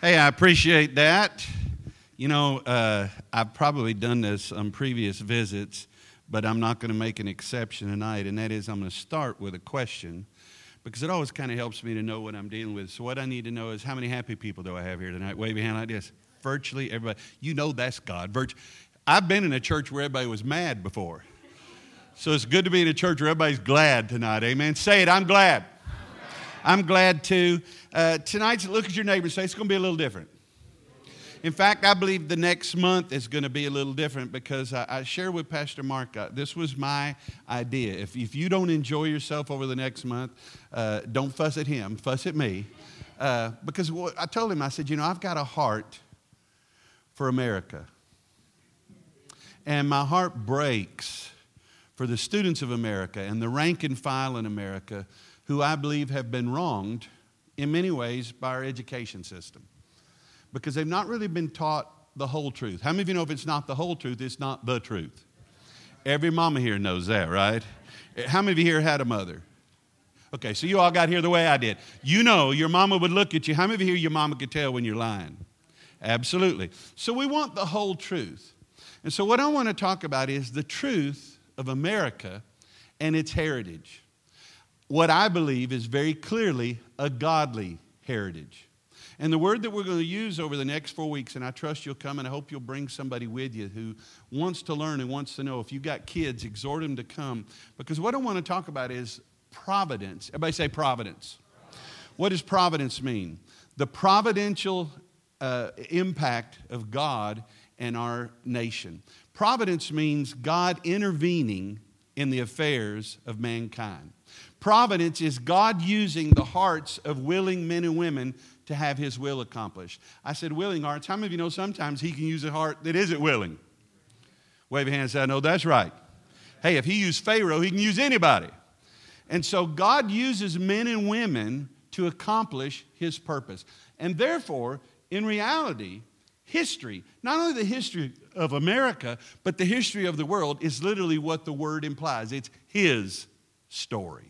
Hey, I appreciate that. You know, I've probably done this on previous visits, but I'm not going to make an exception tonight, and that is I'm going to start with a question because it always kind of helps me to know what I'm dealing with. So what I need to know is how many happy people do I have here tonight? Wave your hand like this. Virtually everybody. You know that's God. I've been in a church where everybody was mad before. So it's good to be in a church where everybody's glad tonight. Amen. Say it, I'm glad. I'm glad too. Tonight, look at your neighbor and say, it's going to be a little different. In fact, I believe the next month is going to be a little different because I shared with Pastor Mark, this was my idea. If you don't enjoy yourself over the next month, don't fuss at him, fuss at me. Because I told him, I said, I've got a heart for America. And my heart breaks for the students of America and the rank and file in America who I believe have been wronged in many ways by our education system because they've not really been taught the whole truth. How many of you know if it's not the whole truth, it's not the truth? Every mama here knows that, right? How many of you here had a mother? Okay, so you all got here the way I did. You know your mama would look at you. How many of you here your mama could tell when you're lying? Absolutely. So we want the whole truth. And so what I want to talk about is the truth of America and its heritage. What I believe is very clearly a godly heritage. And the word that we're going to use over the next 4 weeks, and I trust you'll come and I hope you'll bring somebody with you who wants to learn and wants to know. If you've got kids, exhort them to come. Because what I want to talk about is providence. Everybody say providence. What does providence mean? The providential impact of God and our nation. Providence means God intervening in the affairs of mankind. Providence is God using the hearts of willing men and women to have His will accomplished. I said willing hearts. How many of you know sometimes He can use a heart that isn't willing? Wave your hand and say, I know that's right. Hey, if He used Pharaoh, He can use anybody. And so God uses men and women to accomplish His purpose. And therefore, in reality, history, not only the history of America, but the history of the world is literally what the word implies. It's His story.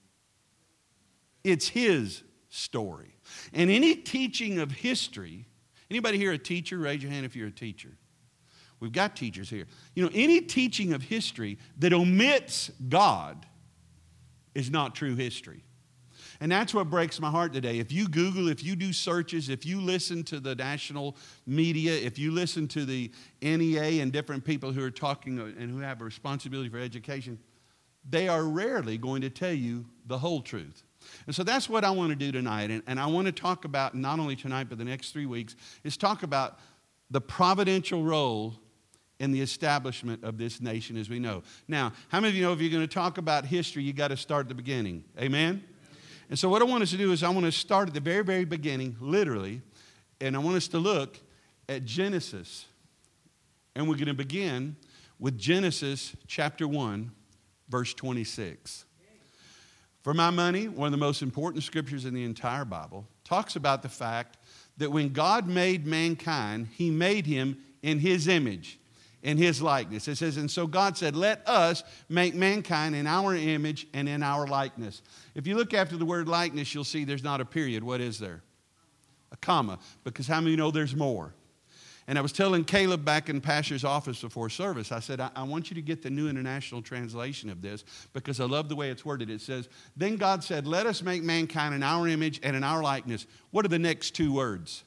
It's His story. And any teaching of history, anybody here a teacher? Raise your hand if you're a teacher. We've got teachers here. Any teaching of history that omits God is not true history. And that's what breaks my heart today. If you Google, if you do searches, if you listen to the national media, if you listen to the NEA and different people who are talking and who have a responsibility for education, they are rarely going to tell you the whole truth. And so that's what I want to do tonight. And I want to talk about, not only tonight, but the next 3 weeks, is talk about the providential role in the establishment of this nation as we know. Now, how many of you know if you're going to talk about history, you got to start at the beginning? Amen? And so what I want us to do is I want to start at the very, very beginning, literally, and I want us to look at Genesis. And we're going to begin with Genesis chapter 1, verse 26. For my money, one of the most important scriptures in the entire Bible, talks about the fact that when God made mankind, He made him in His image, in His likeness. It says, and so God said, let us make mankind in our image and in our likeness. If you look after the word likeness, you'll see there's not a period. What is there? A comma. Because how many know there's more? And I was telling Caleb back in Pastor's office before service, I said, I want you to get the New International Translation of this because I love the way it's worded. It says, then God said, let us make mankind in our image and in our likeness. What are the next two words?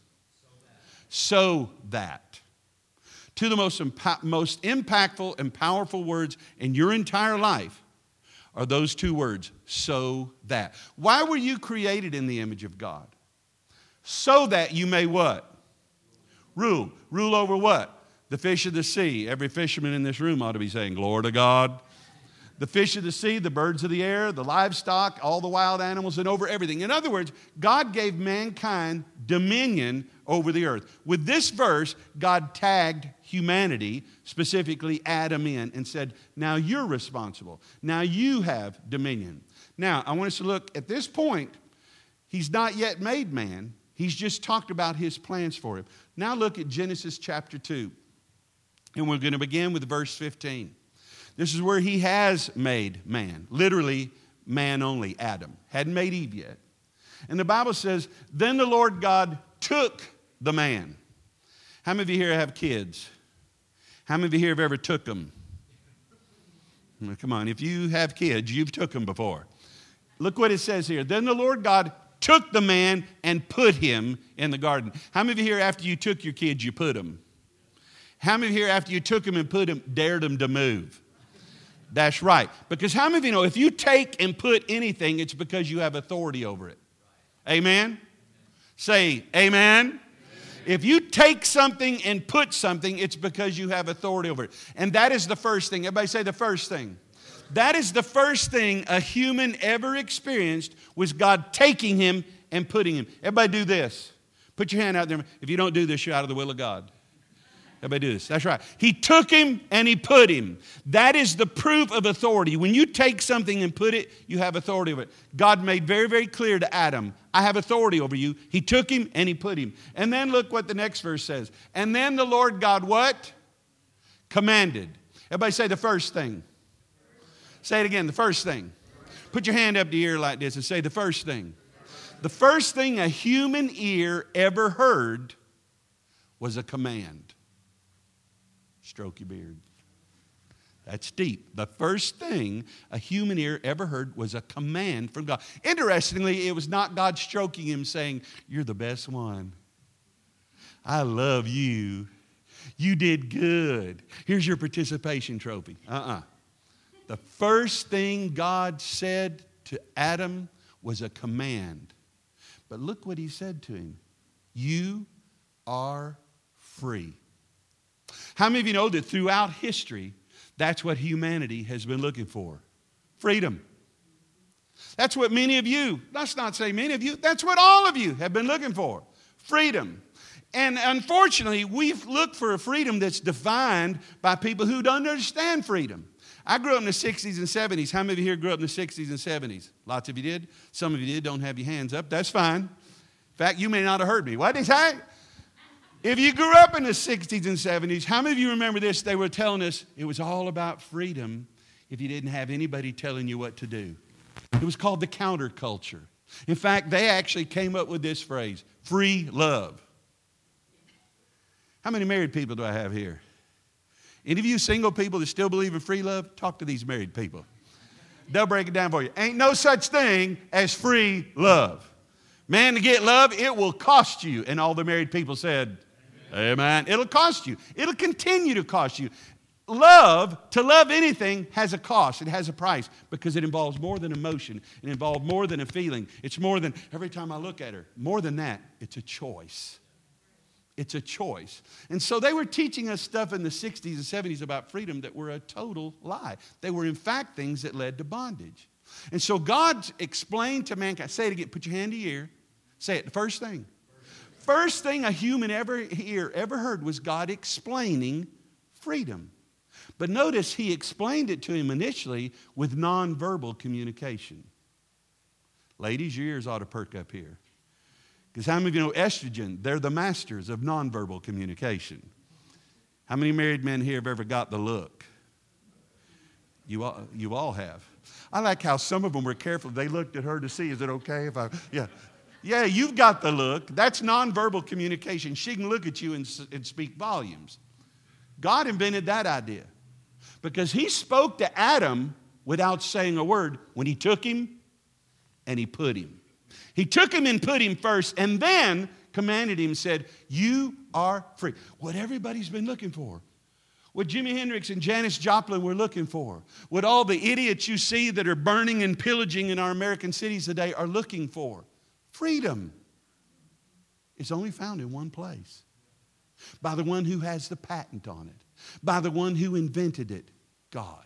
So that. Two of the most impactful and powerful words in your entire life are those two words, so that. Why were you created in the image of God? So that you may what? Rule. Rule over what? The fish of the sea. Every fisherman in this room ought to be saying, glory to God. The fish of the sea, the birds of the air, the livestock, all the wild animals, and over everything. In other words, God gave mankind dominion over the earth. With this verse, God tagged humanity, specifically Adam, in and said, now you're responsible. Now you have dominion. Now, I want us to look at this point. He's not yet made man. He's just talked about His plans for him. Now look at Genesis chapter 2. And we're going to begin with verse 15. This is where He has made man. Literally, man only, Adam. Hadn't made Eve yet. And the Bible says, then the Lord God took the man. How many of you here have kids? How many of you here have ever took them? Come on, if you have kids, you've took them before. Look what it says here. Then the Lord God took the man and put him in the garden. How many of you here, after you took your kids, you put them? How many of you here, after you took them and put them, dared them to move? That's right. Because how many of you know, if you take and put anything, it's because you have authority over it. Amen? Say, amen. If you take something and put something, it's because you have authority over it. And that is the first thing. Everybody say the first thing. That is the first thing a human ever experienced, was God taking him and putting him. Everybody do this. Put your hand out there. If you don't do this, you're out of the will of God. Everybody do this. That's right. He took him and he put him. That is the proof of authority. When you take something and put it, you have authority over it. God made very, very clear to Adam, I have authority over you. He took him and he put him. And then look what the next verse says. And then the Lord God what? Commanded. Everybody say the first thing. Say it again, the first thing. Put your hand up to your ear like this and say the first thing. The first thing a human ear ever heard was a command. Stroke your beard. That's deep. The first thing a human ear ever heard was a command from God. Interestingly, it was not God stroking him saying, you're the best one. I love you. You did good. Here's your participation trophy. The first thing God said to Adam was a command. But look what he said to him. You are free. How many of you know that throughout history, that's what humanity has been looking for? Freedom. That's what many of you, let's not say many of you, that's what all of you have been looking for. Freedom. And unfortunately, we've looked for a freedom that's defined by people who don't understand freedom. I grew up in the 60s and 70s. How many of you here grew up in the 60s and 70s? Lots of you did. Some of you did. Don't have your hands up. That's fine. In fact, you may not have heard me. What did he say? If you grew up in the 60s and 70s, how many of you remember this? They were telling us it was all about freedom if you didn't have anybody telling you what to do. It was called the counterculture. In fact, they actually came up with this phrase, free love. How many married people do I have here? Any of you single people that still believe in free love, talk to these married people. They'll break it down for you. Ain't no such thing as free love. Man, to get love, it will cost you. And all the married people said, amen. It'll cost you. It'll continue to cost you. Love, to love anything, has a cost. It has a price because it involves more than emotion. It involves more than a feeling. It's more than, every time I look at her, more than that, it's a choice. It's a choice. And so they were teaching us stuff in the 60s and 70s about freedom that were a total lie. They were, in fact, things that led to bondage. And so God explained to mankind, say it again, put your hand to your ear. Say it, the first thing. First thing a human ever heard was God explaining freedom. But notice he explained it to him initially with nonverbal communication. Ladies, your ears ought to perk up here. Because how many of you know estrogen? They're the masters of nonverbal communication. How many married men here have ever got the look? You all have. I like how some of them were careful. They looked at her to see, is it okay if I, Yeah, you've got the look. That's nonverbal communication. She can look at you and speak volumes. God invented that idea because he spoke to Adam without saying a word when he took him and he put him. He took him and put him first and then commanded him and said, you are free. What everybody's been looking for. What Jimi Hendrix and Janis Joplin were looking for. What all the idiots you see that are burning and pillaging in our American cities today are looking for. Freedom is only found in one place. By the one who has the patent on it. By the one who invented it, God.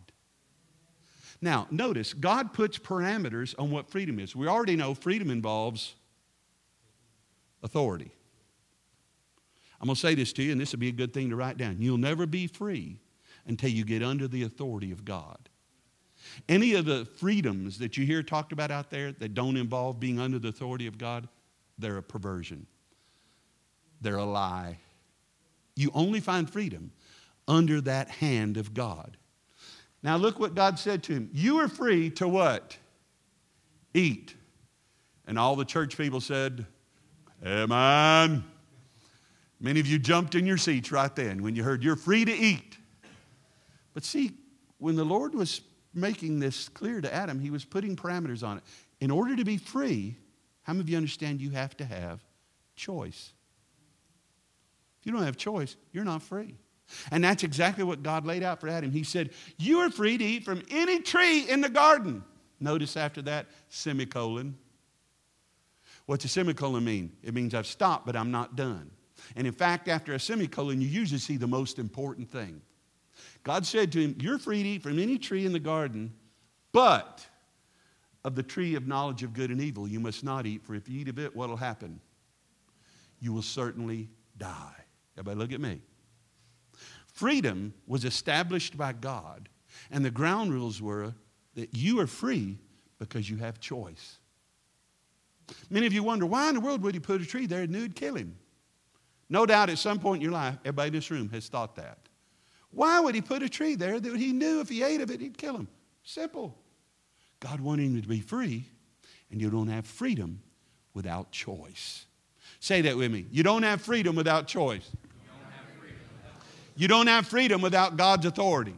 Now, notice, God puts parameters on what freedom is. We already know freedom involves authority. I'm going to say this to you, and this will be a good thing to write down. You'll never be free until you get under the authority of God. Any of the freedoms that you hear talked about out there that don't involve being under the authority of God, they're a perversion. They're a lie. You only find freedom under that hand of God. Now look what God said to him. You are free to what? Eat. And all the church people said, amen. Many of you jumped in your seats right then when you heard you're free to eat. But see, when the Lord was making this clear to Adam, he was putting parameters on it. In order to be free, how many of you understand you have to have choice? If you don't have choice, you're not free. And that's exactly what God laid out for Adam. He said, you are free to eat from any tree in the garden. Notice after that, semicolon. What's a semicolon mean? It means I've stopped, but I'm not done. And in fact, after a semicolon, you usually see the most important thing. God said to him, you're free to eat from any tree in the garden, but of the tree of knowledge of good and evil you must not eat, for if you eat of it, what will happen? You will certainly die. Everybody look at me. Freedom was established by God, and the ground rules were that you are free because you have choice. Many of you wonder, why in the world would he put a tree there and knew it'd kill him? No doubt at some point in your life, everybody in this room has thought that. Why would he put a tree there that he knew if he ate of it, he'd kill him? Simple. God wanted him to be free, and you don't have freedom without choice. Say that with me. You don't have freedom without choice. You don't have freedom without God's authority.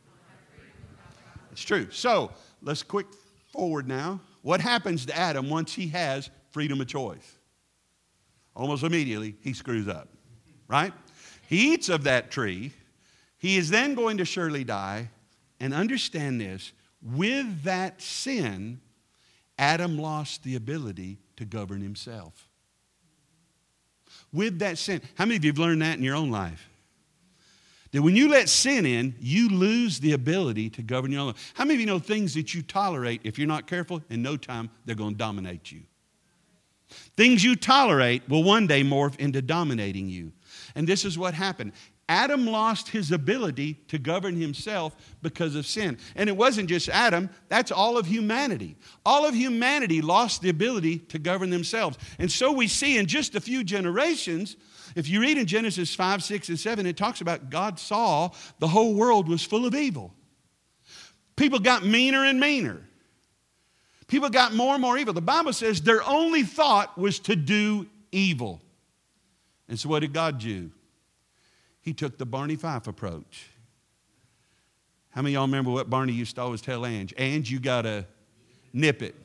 It's true. So, let's quick forward now. What happens to Adam once he has freedom of choice? Almost immediately, he screws up, right? He eats of that tree. He is then going to surely die. And understand this, with that sin, Adam lost the ability to govern himself. With that sin. How many of you have learned that in your own life? That when you let sin in, you lose the ability to govern your own life. How many of you know things that you tolerate, if you're not careful, in no time, they're going to dominate you? Things you tolerate will one day morph into dominating you. And this is what happened. Adam lost his ability to govern himself because of sin. And it wasn't just Adam, that's all of humanity. All of humanity lost the ability to govern themselves. And so we see in just a few generations, if you read in Genesis 5, 6, and 7, it talks about God saw the whole world was full of evil. People got meaner and meaner. People got more and more evil. The Bible says their only thought was to do evil. And so what did God do? He took the Barney Fife approach. How many of y'all remember what Barney used to always tell Ange? Ange, you got to nip it.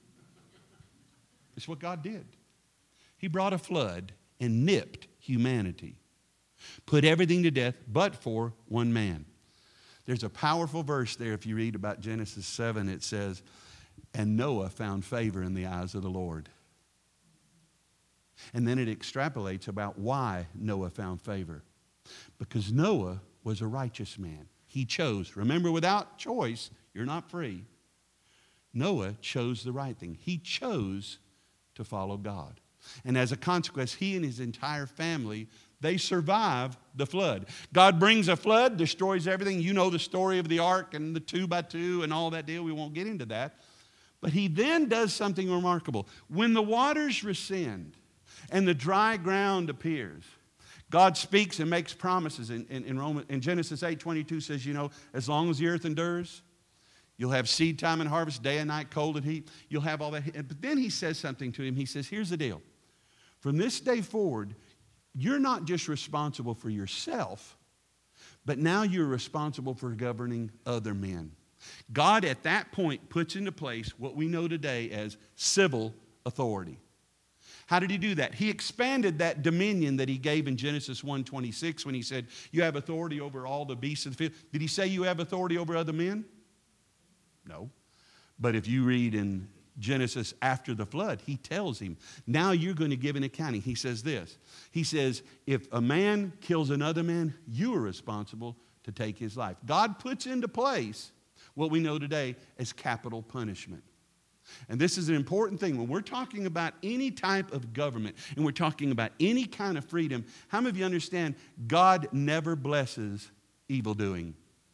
It's what God did. He brought a flood and nipped humanity. Put everything to death but for one man. There's a powerful verse there if you read about Genesis 7. It says, and Noah found favor in the eyes of the Lord. And then it extrapolates about why Noah found favor. Because Noah was a righteous man. He chose. Remember, without choice, you're not free. Noah chose the right thing. He chose to follow God. And as a consequence, he and his entire family, they survive the flood. God brings a flood, destroys everything. You know the story of the ark and the 2 by 2 and all that deal. We won't get into that. But he then does something remarkable. When the waters rescind and the dry ground appears, God speaks and makes promises. In Genesis 8:22 says, you know, as long as the earth endures, you'll have seed time and harvest, day and night, cold and heat. You'll have all that. But then he says something to him. He says, here's the deal. From this day forward, you're not just responsible for yourself, but now you're responsible for governing other men. God at that point puts into place what we know today as civil authority. How did he do that? He expanded that dominion that he gave in Genesis 1:26 when he said, you have authority over all the beasts of the field. Did he say you have authority over other men? No. But if you read in Genesis after the flood, he tells him, now you're going to give an accounting. He says this. He says, if a man kills another man, you are responsible to take his life. God puts into place what we know today as capital punishment. And this is an important thing. When we're talking about any type of government and we're talking about any kind of freedom, how many of you understand God never blesses evil doing?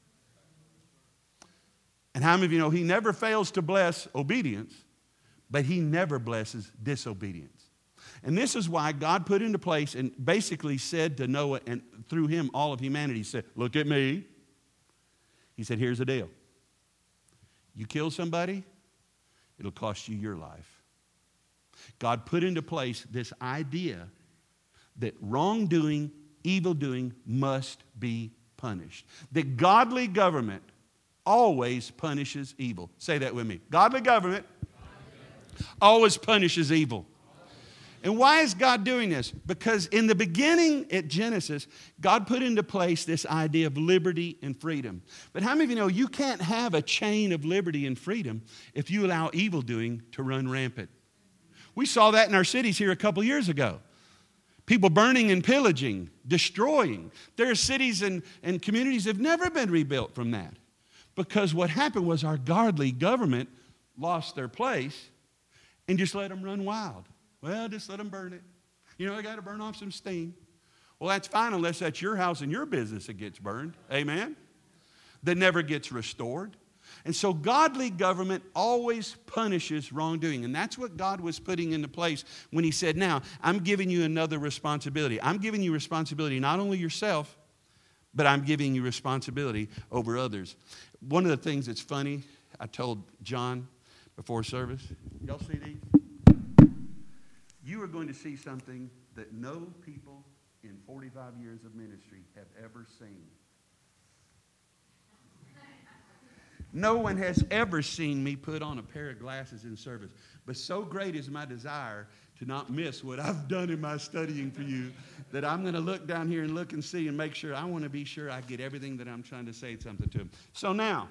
And how many of you know he never fails to bless obedience, but he never blesses disobedience? And this is why God put into place and basically said to Noah and through him all of humanity, said, look at me. He said, here's the deal. You kill somebody, it'll cost you your life. God put into place this idea that wrongdoing, evildoing must be punished. That godly government always punishes evil. Say that with me. Godly government always punishes evil. And why is God doing this? Because in the beginning at Genesis, God put into place this idea of liberty and freedom. But how many of you know you can't have a chain of liberty and freedom if you allow evil doing to run rampant? We saw that in our cities here a couple years ago. People burning and pillaging, destroying. There are cities and communities that have never been rebuilt from that. Because what happened was our godly government lost their place and just let them run wild. Well, just let them burn it. You know, they got to burn off some steam. Well, that's fine unless that's your house and your business that gets burned. Amen? That never gets restored. And so godly government always punishes wrongdoing. And that's what God was putting into place when he said, now, I'm giving you another responsibility. I'm giving you responsibility not only yourself, but I'm giving you responsibility over others. One of the things that's funny, I told John before service, y'all see these? You are going to see something that no people in 45 years of ministry have ever seen. No one has ever seen me put on a pair of glasses in service. But so great is my desire to not miss what I've done in my studying for you that I'm going to look down here and look and see and make sure. I want to be sure I get everything that I'm trying to say something to them. So now,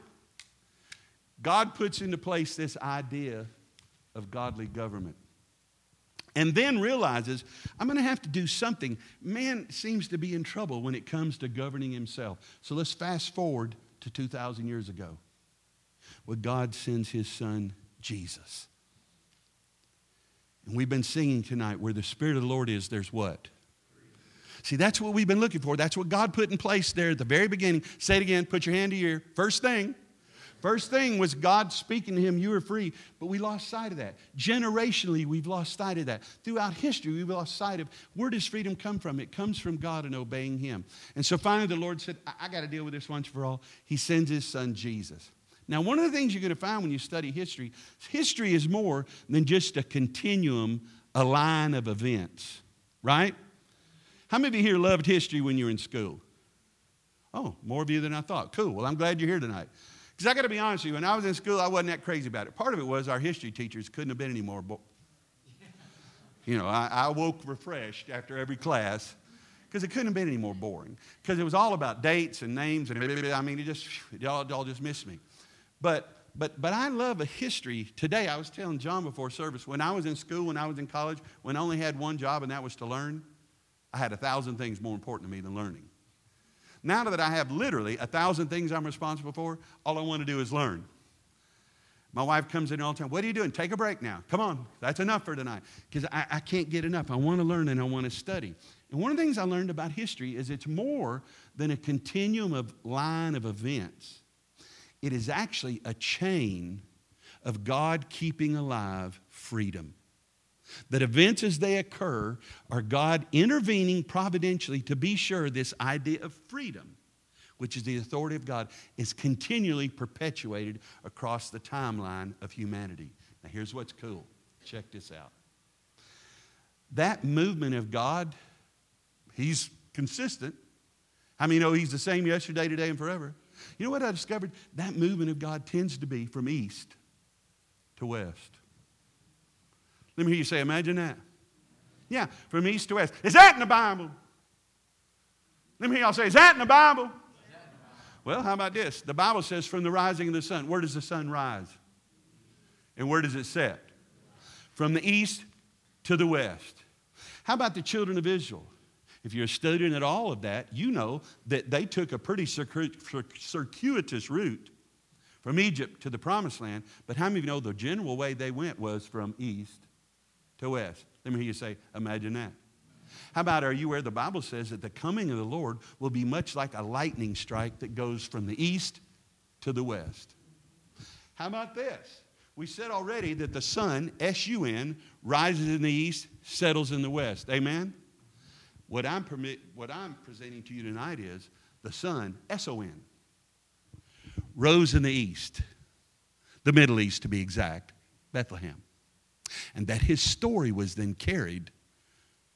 God puts into place this idea of godly government. And then realizes, I'm going to have to do something. Man seems to be in trouble when it comes to governing himself. So let's fast forward to 2,000 years ago, where God sends his son, Jesus. And we've been singing tonight, where the Spirit of the Lord is, there's what? See, that's what we've been looking for. That's what God put in place there at the very beginning. Say it again, put your hand to your ear. First thing was God speaking to him, you are free. But we lost sight of that. Generationally, we've lost sight of that. Throughout history, we've lost sight of where does freedom come from? It comes from God and obeying him. And so finally the Lord said, I got to deal with this once for all. He sends his son Jesus. Now, one of the things you're going to find when you study history is more than just a continuum, a line of events, right? How many of you here loved history when you were in school? Oh, more of you than I thought. Cool. Well, I'm glad you're here tonight. Because I got to be honest with you, when I was in school, I wasn't that crazy about it. Part of it was our history teachers couldn't have been any more. You know, I woke refreshed after every class because it couldn't have been any more boring. Because it was all about dates and names and I mean, it all just missed me. But I love a history. Today, I was telling John before service, when I was in school, when I was in college, when I only had one job and that was to learn, I had 1,000 things more important to me than learning. Now that I have literally 1,000 things I'm responsible for, all I want to do is learn. My wife comes in all the time. What are you doing? Take a break now. Come on. That's enough for tonight. Because I can't get enough. I want to learn and I want to study. And one of the things I learned about history is it's more than a continuum of line of events. It is actually a chain of God keeping alive freedom. That events as they occur are God intervening providentially to be sure this idea of freedom, which is the authority of God, is continually perpetuated across the timeline of humanity. Now here's what's cool. Check this out. That movement of God, he's consistent. How many know he's the same yesterday, today, and forever? You know what I discovered? That movement of God tends to be from east to west. Let me hear you say, imagine that. Yeah, from east to west. Is that in the Bible? Let me hear y'all say, is that in the Bible? Well, how about this? The Bible says from the rising of the sun. Where does the sun rise? And where does it set? From the east to the west. How about the children of Israel? If you're a student at all of that, you know that they took a pretty circuitous route from Egypt to the Promised Land. But how many of you know the general way they went was from east to west? Let me hear you say, imagine that. How about, are you aware the Bible says that the coming of the Lord will be much like a lightning strike that goes from the east to the west? How about this? We said already that the sun, S-U-N, rises in the east, settles in the west. Amen? What I'm presenting to you tonight is the sun, S-O-N, rose in the east, the Middle East to be exact, Bethlehem. And that his story was then carried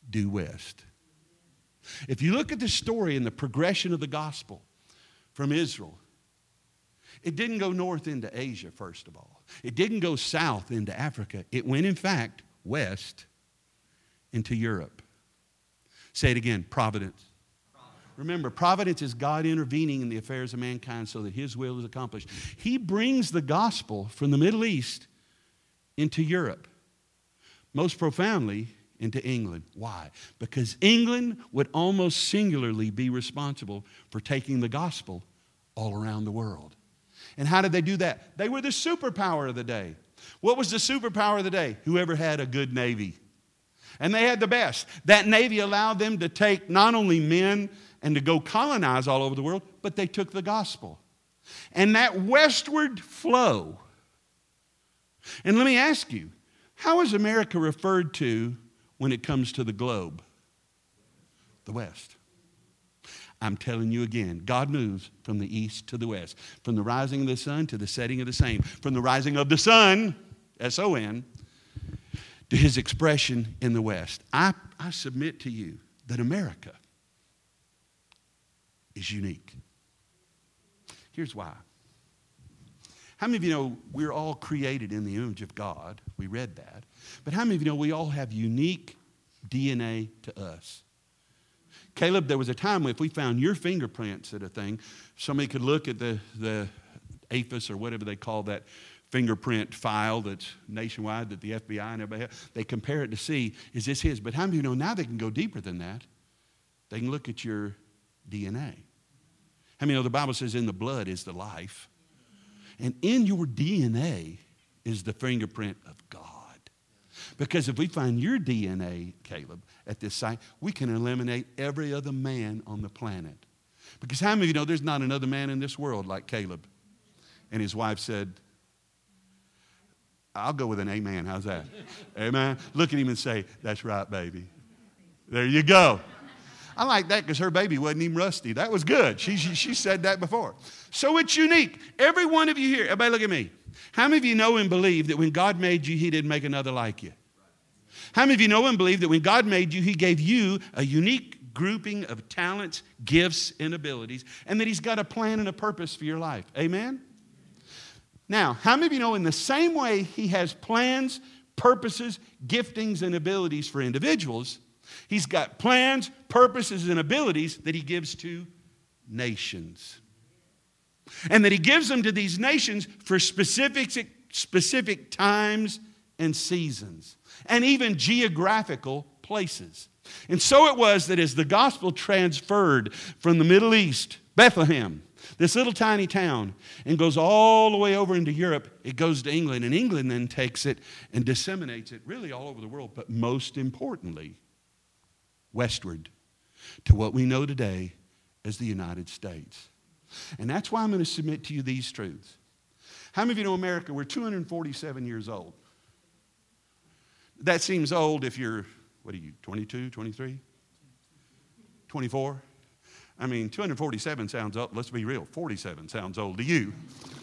due west. If you look at the story and the progression of the gospel from Israel, it didn't go north into Asia, first of all. It didn't go south into Africa. It went, in fact, west into Europe. Say it again, providence. Remember, providence is God intervening in the affairs of mankind so that His will is accomplished. He brings the gospel from the Middle East into Europe. Most profoundly, into England. Why? Because England would almost singularly be responsible for taking the gospel all around the world. And how did they do that? They were the superpower of the day. What was the superpower of the day? Whoever had a good navy. And they had the best. That navy allowed them to take not only men and to go colonize all over the world, but they took the gospel. And that westward flow. And let me ask you, how is America referred to when it comes to the globe? The West. I'm telling you again, God moves from the east to the west, from the rising of the sun to the setting of the same, from the rising of the sun, S-O-N, to His expression in the west. I submit to you that America is unique. Here's why. How many of you know we're all created in the image of God? We read that. But how many of you know we all have unique DNA to us? Caleb, there was a time when if we found your fingerprints at a thing, somebody could look at the APHIS or whatever they call that fingerprint file that's nationwide that the FBI and everybody have. They compare it to see, is this his? But how many of you know now they can go deeper than that? They can look at your DNA. How many know the Bible says in the blood is the life? And in your DNA is the fingerprint of God. Because if we find your DNA, Caleb, at this site, we can eliminate every other man on the planet. Because how many of you know there's not another man in this world like Caleb? And his wife said, I'll go with an amen. How's that? Amen. Look at him and say, that's right, baby. There you go. I like that because her baby wasn't even rusty. That was good. She said that before. So it's unique. Every one of you here, everybody look at me. How many of you know and believe that when God made you, He didn't make another like you? How many of you know and believe that when God made you, He gave you a unique grouping of talents, gifts, and abilities, and that He's got a plan and a purpose for your life? Amen? Now, how many of you know in the same way He has plans, purposes, giftings, and abilities for individuals, He's got plans, purposes, and abilities that He gives to nations. And that He gives them to these nations for specific times and seasons, and even geographical places. And so it was that as the gospel transferred from the Middle East, Bethlehem, this little tiny town, and goes all the way over into Europe, it goes to England, and England then takes it and disseminates it really all over the world, but most importantly, westward to what we know today as the United States. And that's why I'm going to submit to you these truths. How many of you know America? We're 247 years old. That seems old if you're, 22, 23? 24? I mean, 247 sounds old. Let's be real, 47 sounds old to you.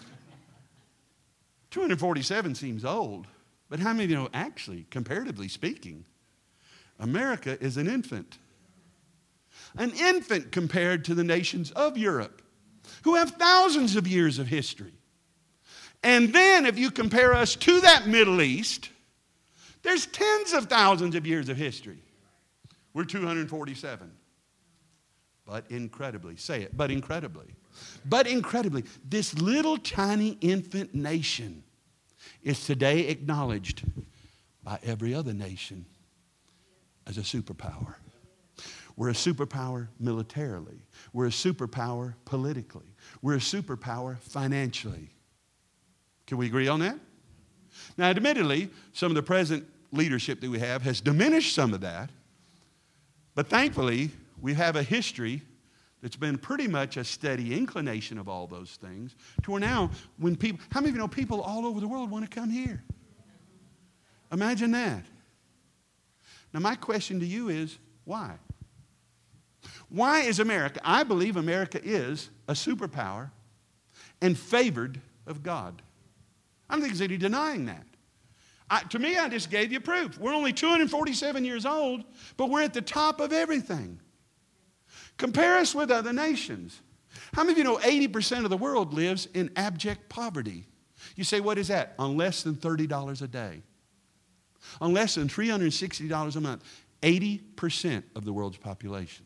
247 seems old. But how many of you know, actually, comparatively speaking, America is an infant. An infant compared to the nations of Europe, who have thousands of years of history. And then if you compare us to that Middle East, there's tens of thousands of years of history. We're 247. But incredibly, say it, but incredibly, this little tiny infant nation is today acknowledged by every other nation as a superpower. We're a superpower militarily. We're a superpower politically. We're a superpower financially. Can we agree on that? Now, admittedly, some of the present leadership that we have has diminished some of that. But thankfully, we have a history that's been pretty much a steady inclination of all those things to where now, when people, how many of you know people all over the world want to come here? Imagine that. Now, my question to you is, why? Why is America, I believe America is a superpower and favored of God. I don't think there's any denying that. To me, I just gave you proof. We're only 247 years old, but we're at the top of everything. Compare us with other nations. How many of you know 80% of the world lives in abject poverty? You say, what is that? On less than $30 a day. On less than $360 a month. 80% of the world's population.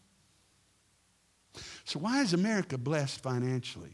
So why is America blessed financially?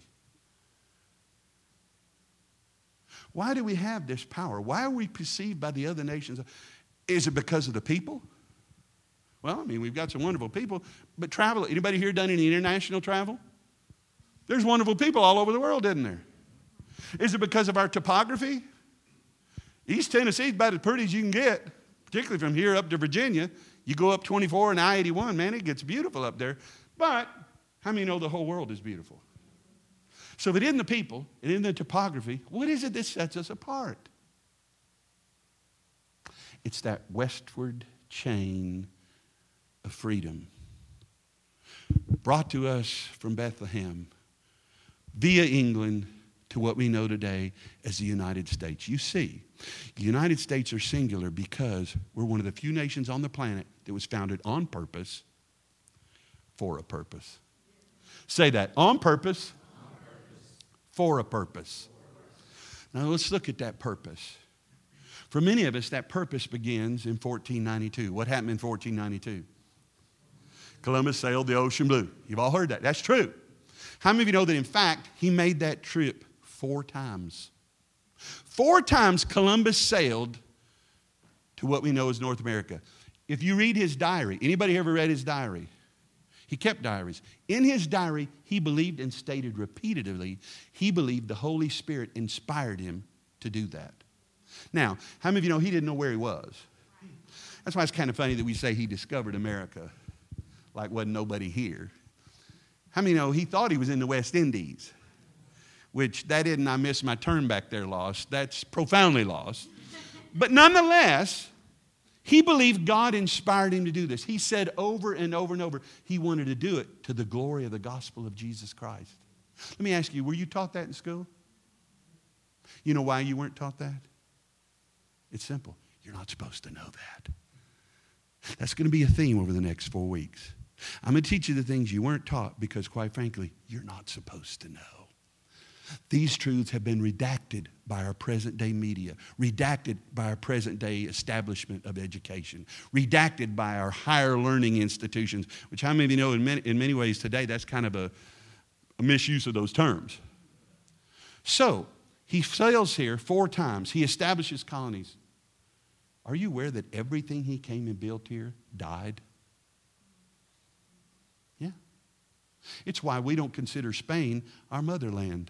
Why do we have this power? Why are we perceived by the other nations? Is it because of the people? Well, I mean, we've got some wonderful people, but travel, anybody here done any international travel? There's wonderful people all over the world, isn't there? Is it because of our topography? East Tennessee is about as pretty as you can get, particularly from here up to Virginia. You go up 24 and I-81, man, it gets beautiful up there. But how many know the whole world is beautiful? So if it isn't the people, it isn't the topography, what is it that sets us apart? It's that westward chain of freedom brought to us from Bethlehem via England to what we know today as the United States. You see, the United States are singular because we're one of the few nations on the planet that was founded on purpose for a purpose. Say that, on purpose. For a purpose. Now let's look at that purpose. For many of us, that purpose begins in 1492. What happened in 1492? Columbus sailed the ocean blue. You've all heard that. That's true. How many of you know that, in fact, he made that trip 4 times? 4 times Columbus sailed to what we know as North America. If you read his diary, anybody ever read his diary? He kept diaries. In his diary, he believed and stated repeatedly, he believed the Holy Spirit inspired him to do that. Now, how many of you know he didn't know where he was? That's why it's kind of funny that we say he discovered America like wasn't nobody here. How many know he thought he was in the West Indies? Which that isn't, I missed my turn back there lost. That's profoundly lost. But nonetheless, he believed God inspired him to do this. He said over and over and over, he wanted to do it to the glory of the gospel of Jesus Christ. Let me ask you, were you taught that in school? You know why you weren't taught that? It's simple. You're not supposed to know that. That's going to be a theme over the next 4 weeks. I'm going to teach you the things you weren't taught because, quite frankly, you're not supposed to know. These truths have been redacted by our present-day media, redacted by our present-day establishment of education, redacted by our higher learning institutions, which how many of you know in many ways today that's kind of a misuse of those terms. So, he sails here 4 times. He establishes colonies. Are you aware that everything he came and built here died? Yeah. It's why we don't consider Spain our motherland.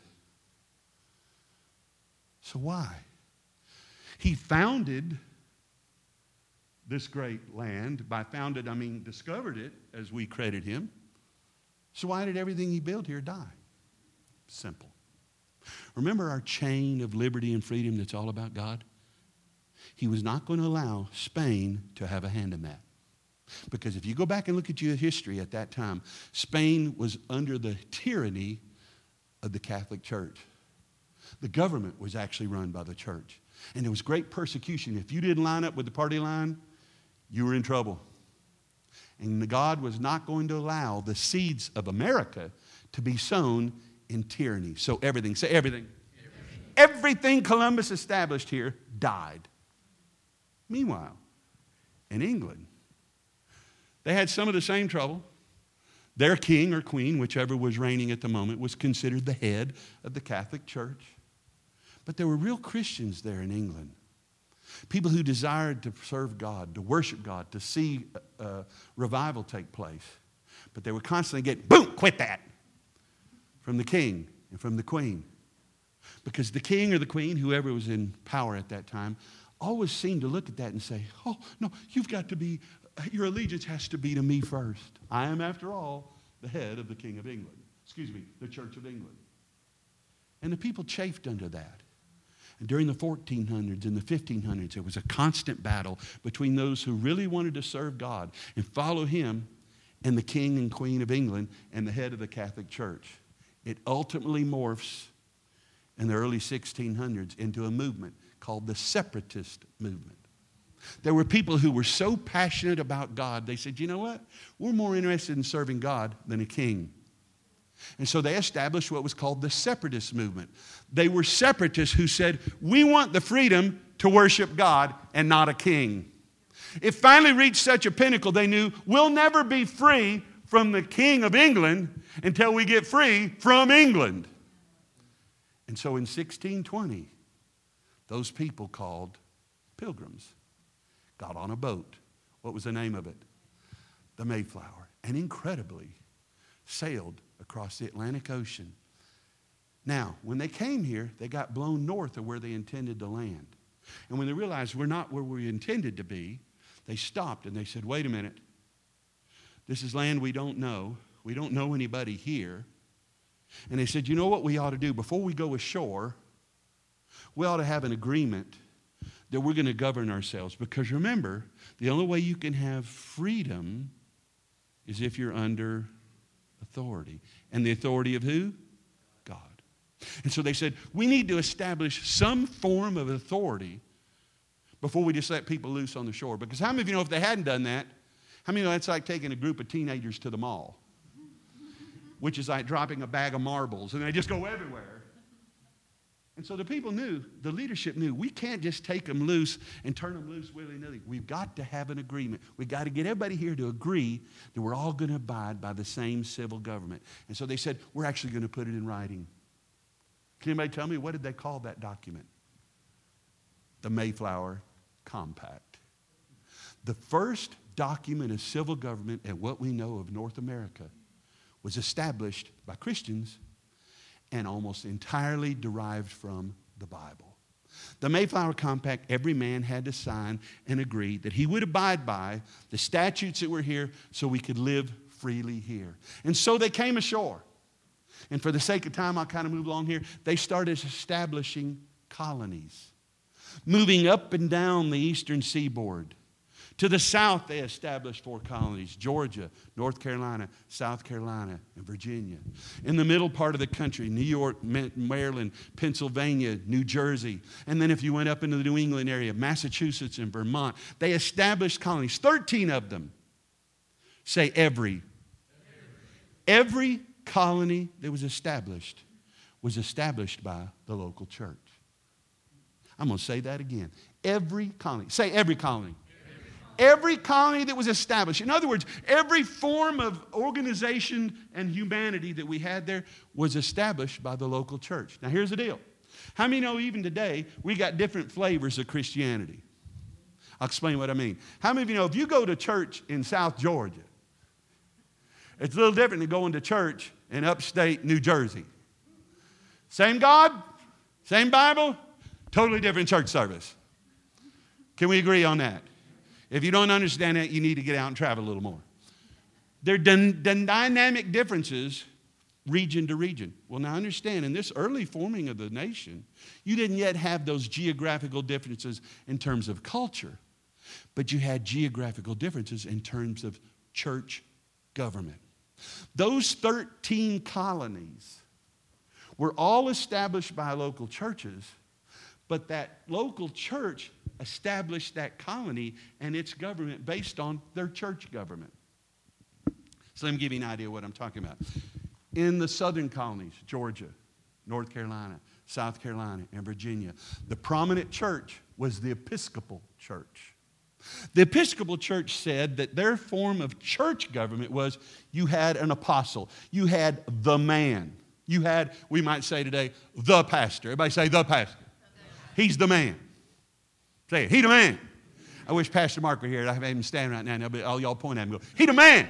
So why? He founded this great land. By founded, I mean discovered it as we credit him. So why did everything he built here die? Simple. Remember our chain of liberty and freedom that's all about God? He was not going to allow Spain to have a hand in that. Because if you go back and look at your history at that time, Spain was under the tyranny of the Catholic Church. The government was actually run by the church. And there was great persecution. If you didn't line up with the party line, you were in trouble. And God was not going to allow the seeds of America to be sown in tyranny. So everything, say everything. Everything Columbus established here died. Meanwhile, in England, they had some of the same trouble. Their king or queen, whichever was reigning at the moment, was considered the head of the Catholic Church. But there were real Christians there in England. People who desired to serve God, to worship God, to see revival take place. But they would constantly get, boom, quit that, from the king and from the queen. Because the king or the queen, whoever was in power at that time, always seemed to look at that and say, oh, no, you've got to be, your allegiance has to be to me first. I am, after all, the head of the King of England. The Church of England. And the people chafed under that. And during the 1400s and the 1500s, there was a constant battle between those who really wanted to serve God and follow him and the King and Queen of England and the head of the Catholic Church. It ultimately morphs in the early 1600s into a movement called the separatist movement. There were people who were so passionate about God, they said, you know what? We're more interested in serving God than a king. And so they established what was called the separatist movement. They were separatists who said, we want the freedom to worship God and not a king. It finally reached such a pinnacle, they knew we'll never be free from the King of England until we get free from England. And so in 1620, those people called pilgrims got on a boat. What was the name of it? The Mayflower. And incredibly sailed across the Atlantic Ocean. Now, when they came here, they got blown north of where they intended to land. And when they realized we're not where we intended to be, they stopped and they said, wait a minute. This is land we don't know. We don't know anybody here. And they said, you know what we ought to do? Before we go ashore, we ought to have an agreement that we're going to govern ourselves. Because remember, the only way you can have freedom is if you're under authority. And the authority of who? God. And so they said, we need to establish some form of authority before we just let people loose on the shore. Because how many of you know if they hadn't done that, how many of you know that's like taking a group of teenagers to the mall? Which is like dropping a bag of marbles and they just go everywhere. And so the people knew, the leadership knew, we can't just take them loose and turn them loose willy-nilly. We've got to have an agreement. We've got to get everybody here to agree that we're all going to abide by the same civil government. And so they said, we're actually going to put it in writing. Can anybody tell me, what did they call that document? The Mayflower Compact. The first document of civil government and what we know of North America was established by Christians and almost entirely derived from the Bible. The Mayflower Compact, every man had to sign and agree that he would abide by the statutes that were here so we could live freely here. And so they came ashore. And for the sake of time, I'll kind of move along here. They started establishing colonies, moving up and down the eastern seaboard. To the south, they established 4 colonies: Georgia, North Carolina, South Carolina, and Virginia. In the middle part of the country, New York, Maryland, Pennsylvania, New Jersey. And then if you went up into the New England area, Massachusetts and Vermont, they established colonies, 13 of them. Say every. Every colony that was established by the local church. I'm going to say that again. Every colony. Say every colony. Every colony that was established. In other words, every form of organization and humanity that we had there was established by the local church. Now, here's the deal. How many know even today we got different flavors of Christianity? I'll explain what I mean. How many of you know if you go to church in South Georgia, it's a little different than going to church in upstate New Jersey? Same God, same Bible, totally different church service. Can we agree on that? If you don't understand that, you need to get out and travel a little more. There are dynamic differences region to region. Well, now understand, in this early forming of the nation, you didn't yet have those geographical differences in terms of culture, but you had geographical differences in terms of church government. Those 13 colonies were all established by local churches, but that local church established that colony and its government based on their church government. So let me give you an idea of what I'm talking about. In the southern colonies, Georgia, North Carolina, South Carolina, and Virginia, the prominent church was the Episcopal Church. The Episcopal Church said that their form of church government was you had an apostle, you had the man, you had, we might say today, the pastor. Everybody say the pastor. He's the man. Say it. He the man. I wish Pastor Mark were here. I have him stand right now. But all y'all point at him and go, he the man.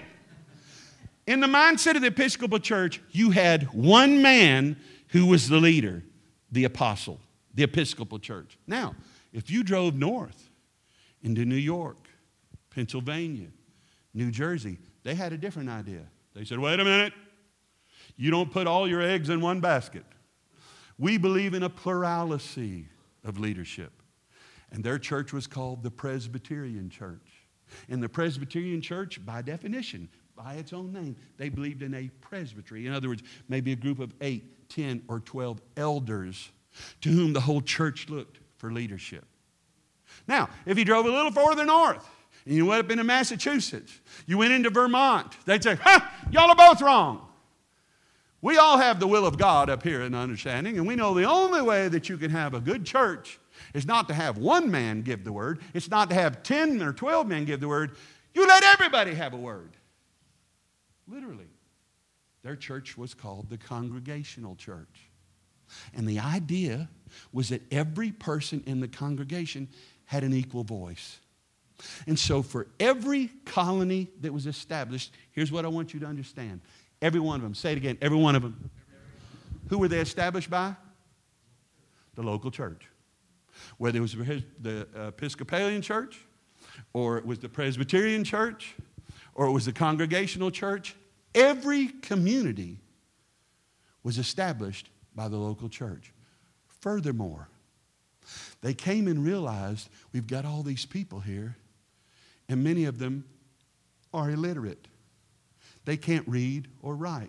In the mindset of the Episcopal Church, you had one man who was the leader, the apostle, the Episcopal Church. Now, if you drove north into New York, Pennsylvania, New Jersey, they had a different idea. They said, wait a minute. You don't put all your eggs in one basket. We believe in a plurality of leadership. And their church was called the Presbyterian Church. And the Presbyterian Church, by definition, by its own name, they believed in a presbytery. In other words, maybe a group of 8, 10, or 12 elders to whom the whole church looked for for leadership. Now, if you drove a little further north and you went up into Massachusetts, you went into Vermont, they'd say, y'all are both wrong. We all have the will of God up here in understanding, and we know the only way that you can have a good church is not to have one man give the word. It's not to have 10 or 12 men give the word. You let everybody have a word. Literally. Their church was called the Congregational Church. And the idea was that every person in the congregation had an equal voice. And so for every colony that was established, here's what I want you to understand. Every one of them, say it again, every one of them. Who were they established by? The local church. Whether it was the Episcopalian church, or it was the Presbyterian church, or it was the Congregational church, every community was established by the local church. Furthermore, they came and realized we've got all these people here, and many of them are illiterate. They can't read or write.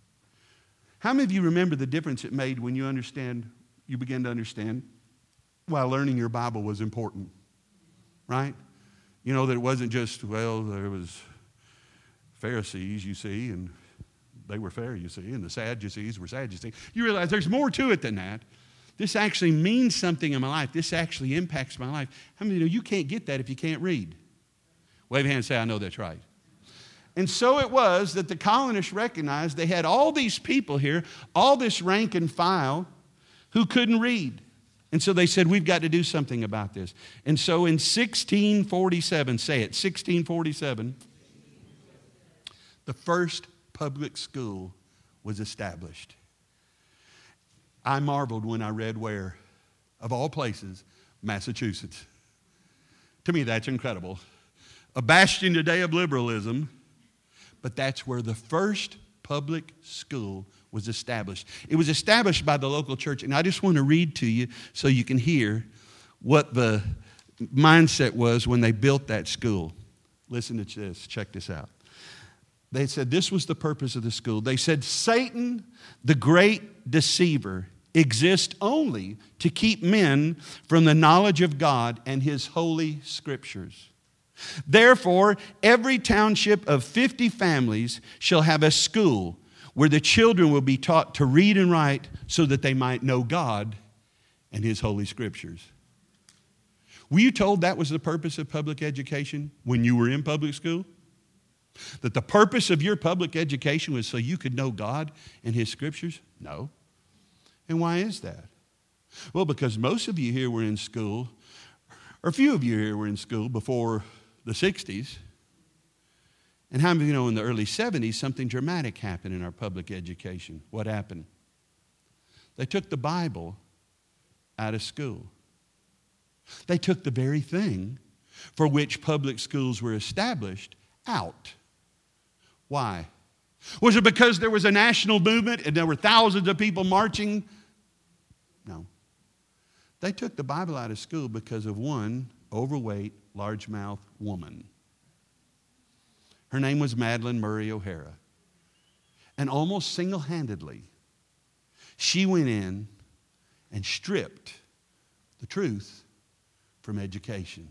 How many of you remember the difference it made when you began to understand why learning your Bible was important? Right? You know that it wasn't just, well, there was Pharisees, you see, and they were fair, you see, and the Sadducees were Sadducees. You realize there's more to it than that. This actually means something in my life. This actually impacts my life. How many of you know you can't get that if you can't read? Wave a hand and say, I know that's right. And so it was that the colonists recognized they had all these people here, all this rank and file, who couldn't read. And so they said, we've got to do something about this. And so in 1647, say it, 1647, the first public school was established. I marveled when I read where, of all places, Massachusetts. To me, that's incredible. A bastion today of liberalism, but that's where the first public school was established. It was established by the local church, and I just want to read to you so you can hear what the mindset was when they built that school. Listen to this. Check this out. They said this was the purpose of the school. They said, Satan, the great deceiver, exists only to keep men from the knowledge of God and His holy scriptures. Therefore, every township of 50 families shall have a school where the children will be taught to read and write so that they might know God and His holy scriptures. Were you told that was the purpose of public education when you were in public school? That the purpose of your public education was so you could know God and His scriptures? No. And why is that? Well, because most of you here were in school, or a few of you here were in school before the 60s. And how many of you know in the early 70s something dramatic happened in our public education? What happened? They took the Bible out of school. They took the very thing for which public schools were established out. Why? Was it because there was a national movement and there were thousands of people marching? No. They took the Bible out of school because of one overweight, largemouth woman. Her name was Madalyn Murray O'Hara. And almost single-handedly, she went in and stripped the truth from education.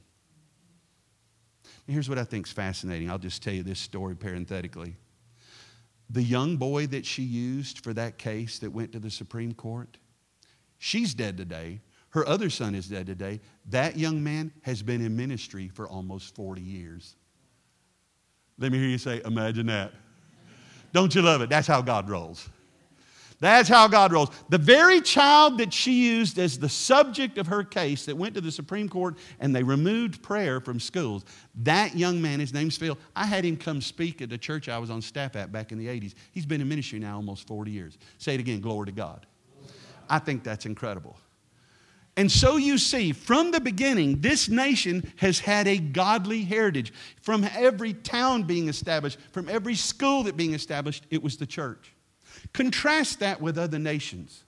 And here's what I think is fascinating. I'll just tell you this story parenthetically. The young boy that she used for that case that went to the Supreme Court, she's dead today. Her other son is dead today. That young man has been in ministry for almost 40 years. Let me hear you say, imagine that. Don't you love it? That's how God rolls. That's how God rolls. The very child that she used as the subject of her case that went to the Supreme Court and they removed prayer from schools, that young man, his name's Phil, I had him come speak at the church I was on staff at back in the 80s. He's been in ministry now almost 40 years. Say it again, glory to God. I think that's incredible. And so you see, from the beginning, this nation has had a godly heritage. From every town being established, from every school that being established, it was the church. Contrast that with other nations.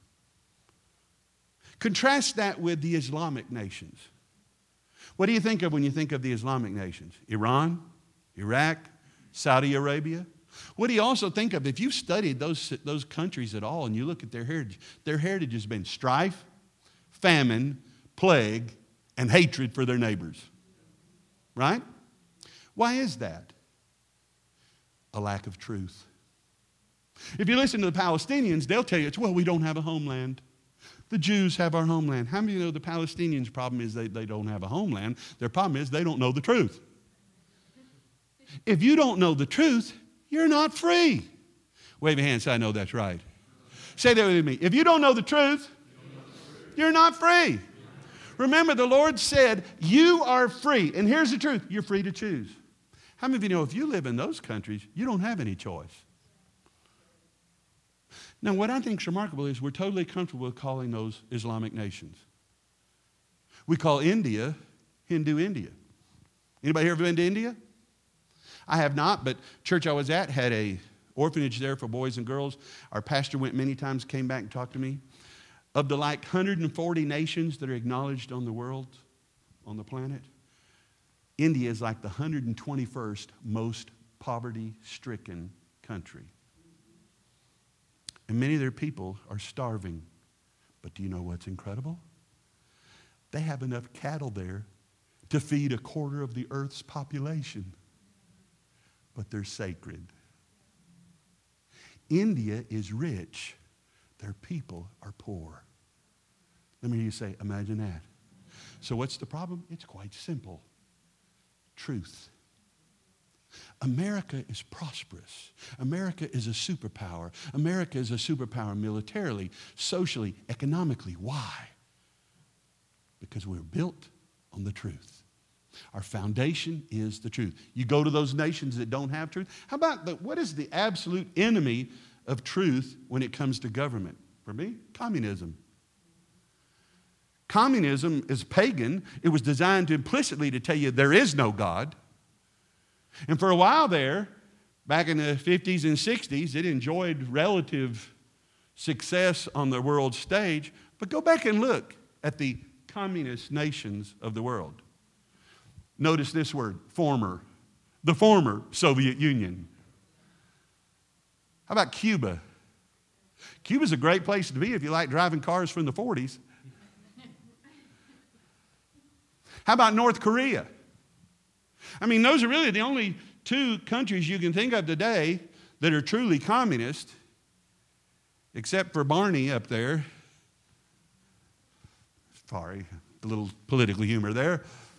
Contrast that with the Islamic nations. What do you think of when you think of the Islamic nations? Iran, Iraq, Saudi Arabia. What do you also think of if you've studied those countries at all and you look at their heritage has been strife, famine, plague, and hatred for their neighbors. Right? Why is that? A lack of truth. If you listen to the Palestinians, they'll tell you, we don't have a homeland. The Jews have our homeland. How many of you know the Palestinians' problem is they don't have a homeland? Their problem is they don't know the truth. If you don't know the truth, you're not free. Wave your hand and say, I know that's right. Say that with me. If you don't know the truth, you're not free. Remember, the Lord said, you are free. And here's the truth. You're free to choose. How many of you know if you live in those countries, you don't have any choice? Now, what I think is remarkable is we're totally comfortable with calling those Islamic nations. We call India Hindu India. Anybody here ever been to India? I have not, but church I was at had a orphanage there for boys and girls. Our pastor went many times, came back and talked to me. Of the 140 nations that are acknowledged on the world, on the planet, India is like the 121st most poverty-stricken country. And many of their people are starving. But do you know what's incredible? They have enough cattle there to feed a quarter of the earth's population. But they're sacred. India is rich. Their people are poor. Let me hear you say, imagine that. So what's the problem? It's quite simple. Truth. America is prosperous. America is a superpower. America is a superpower militarily, socially, economically. Why? Because we're built on the truth. Our foundation is the truth. You go to those nations that don't have truth. How about what is the absolute enemy of truth when it comes to government? For me, communism. Communism is pagan. It was designed implicitly to tell you there is no God. And for a while there, back in the 50s and 60s, it enjoyed relative success on the world stage. But go back and look at the communist nations of the world. Notice this word, former. The former Soviet Union. How about Cuba? Cuba's a great place to be if you like driving cars from the 40s. How about North Korea? I mean, those are really the only two countries you can think of today that are truly communist, except for Barney up there. Sorry, a little political humor there.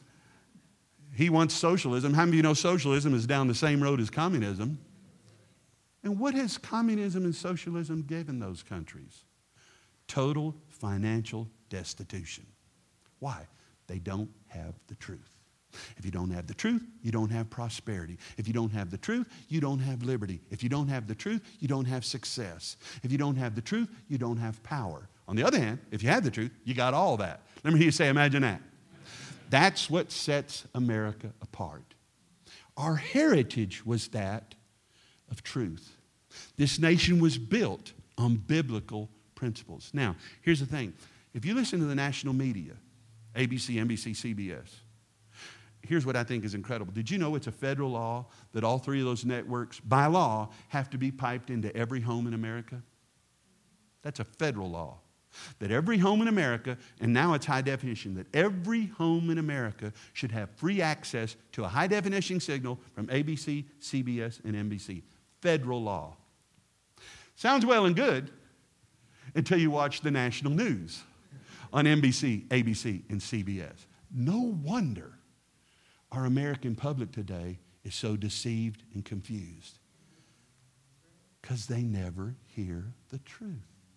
He wants socialism. How many of you know socialism is down the same road as communism? And what has communism and socialism given those countries? Total financial destitution. Why? They don't have the truth. If you don't have the truth, you don't have prosperity. If you don't have the truth, you don't have liberty. If you don't have the truth, you don't have success. If you don't have the truth, you don't have power. On the other hand, if you have the truth, you got all that. Let me hear you say, imagine that. That's what sets America apart. Our heritage was that of truth. This nation was built on biblical principles. Now, here's the thing. If you listen to the national media, ABC, NBC, CBS, here's what I think is incredible. Did you know it's a federal law that all three of those networks, by law, have to be piped into every home in America? That's a federal law. That every home in America, and now it's high definition, that every home in America should have free access to a high definition signal from ABC, CBS, and NBC. Federal law. Sounds well and good until you watch the national news on NBC, ABC, and CBS. No wonder our American public today is so deceived and confused. Because they never hear the truth.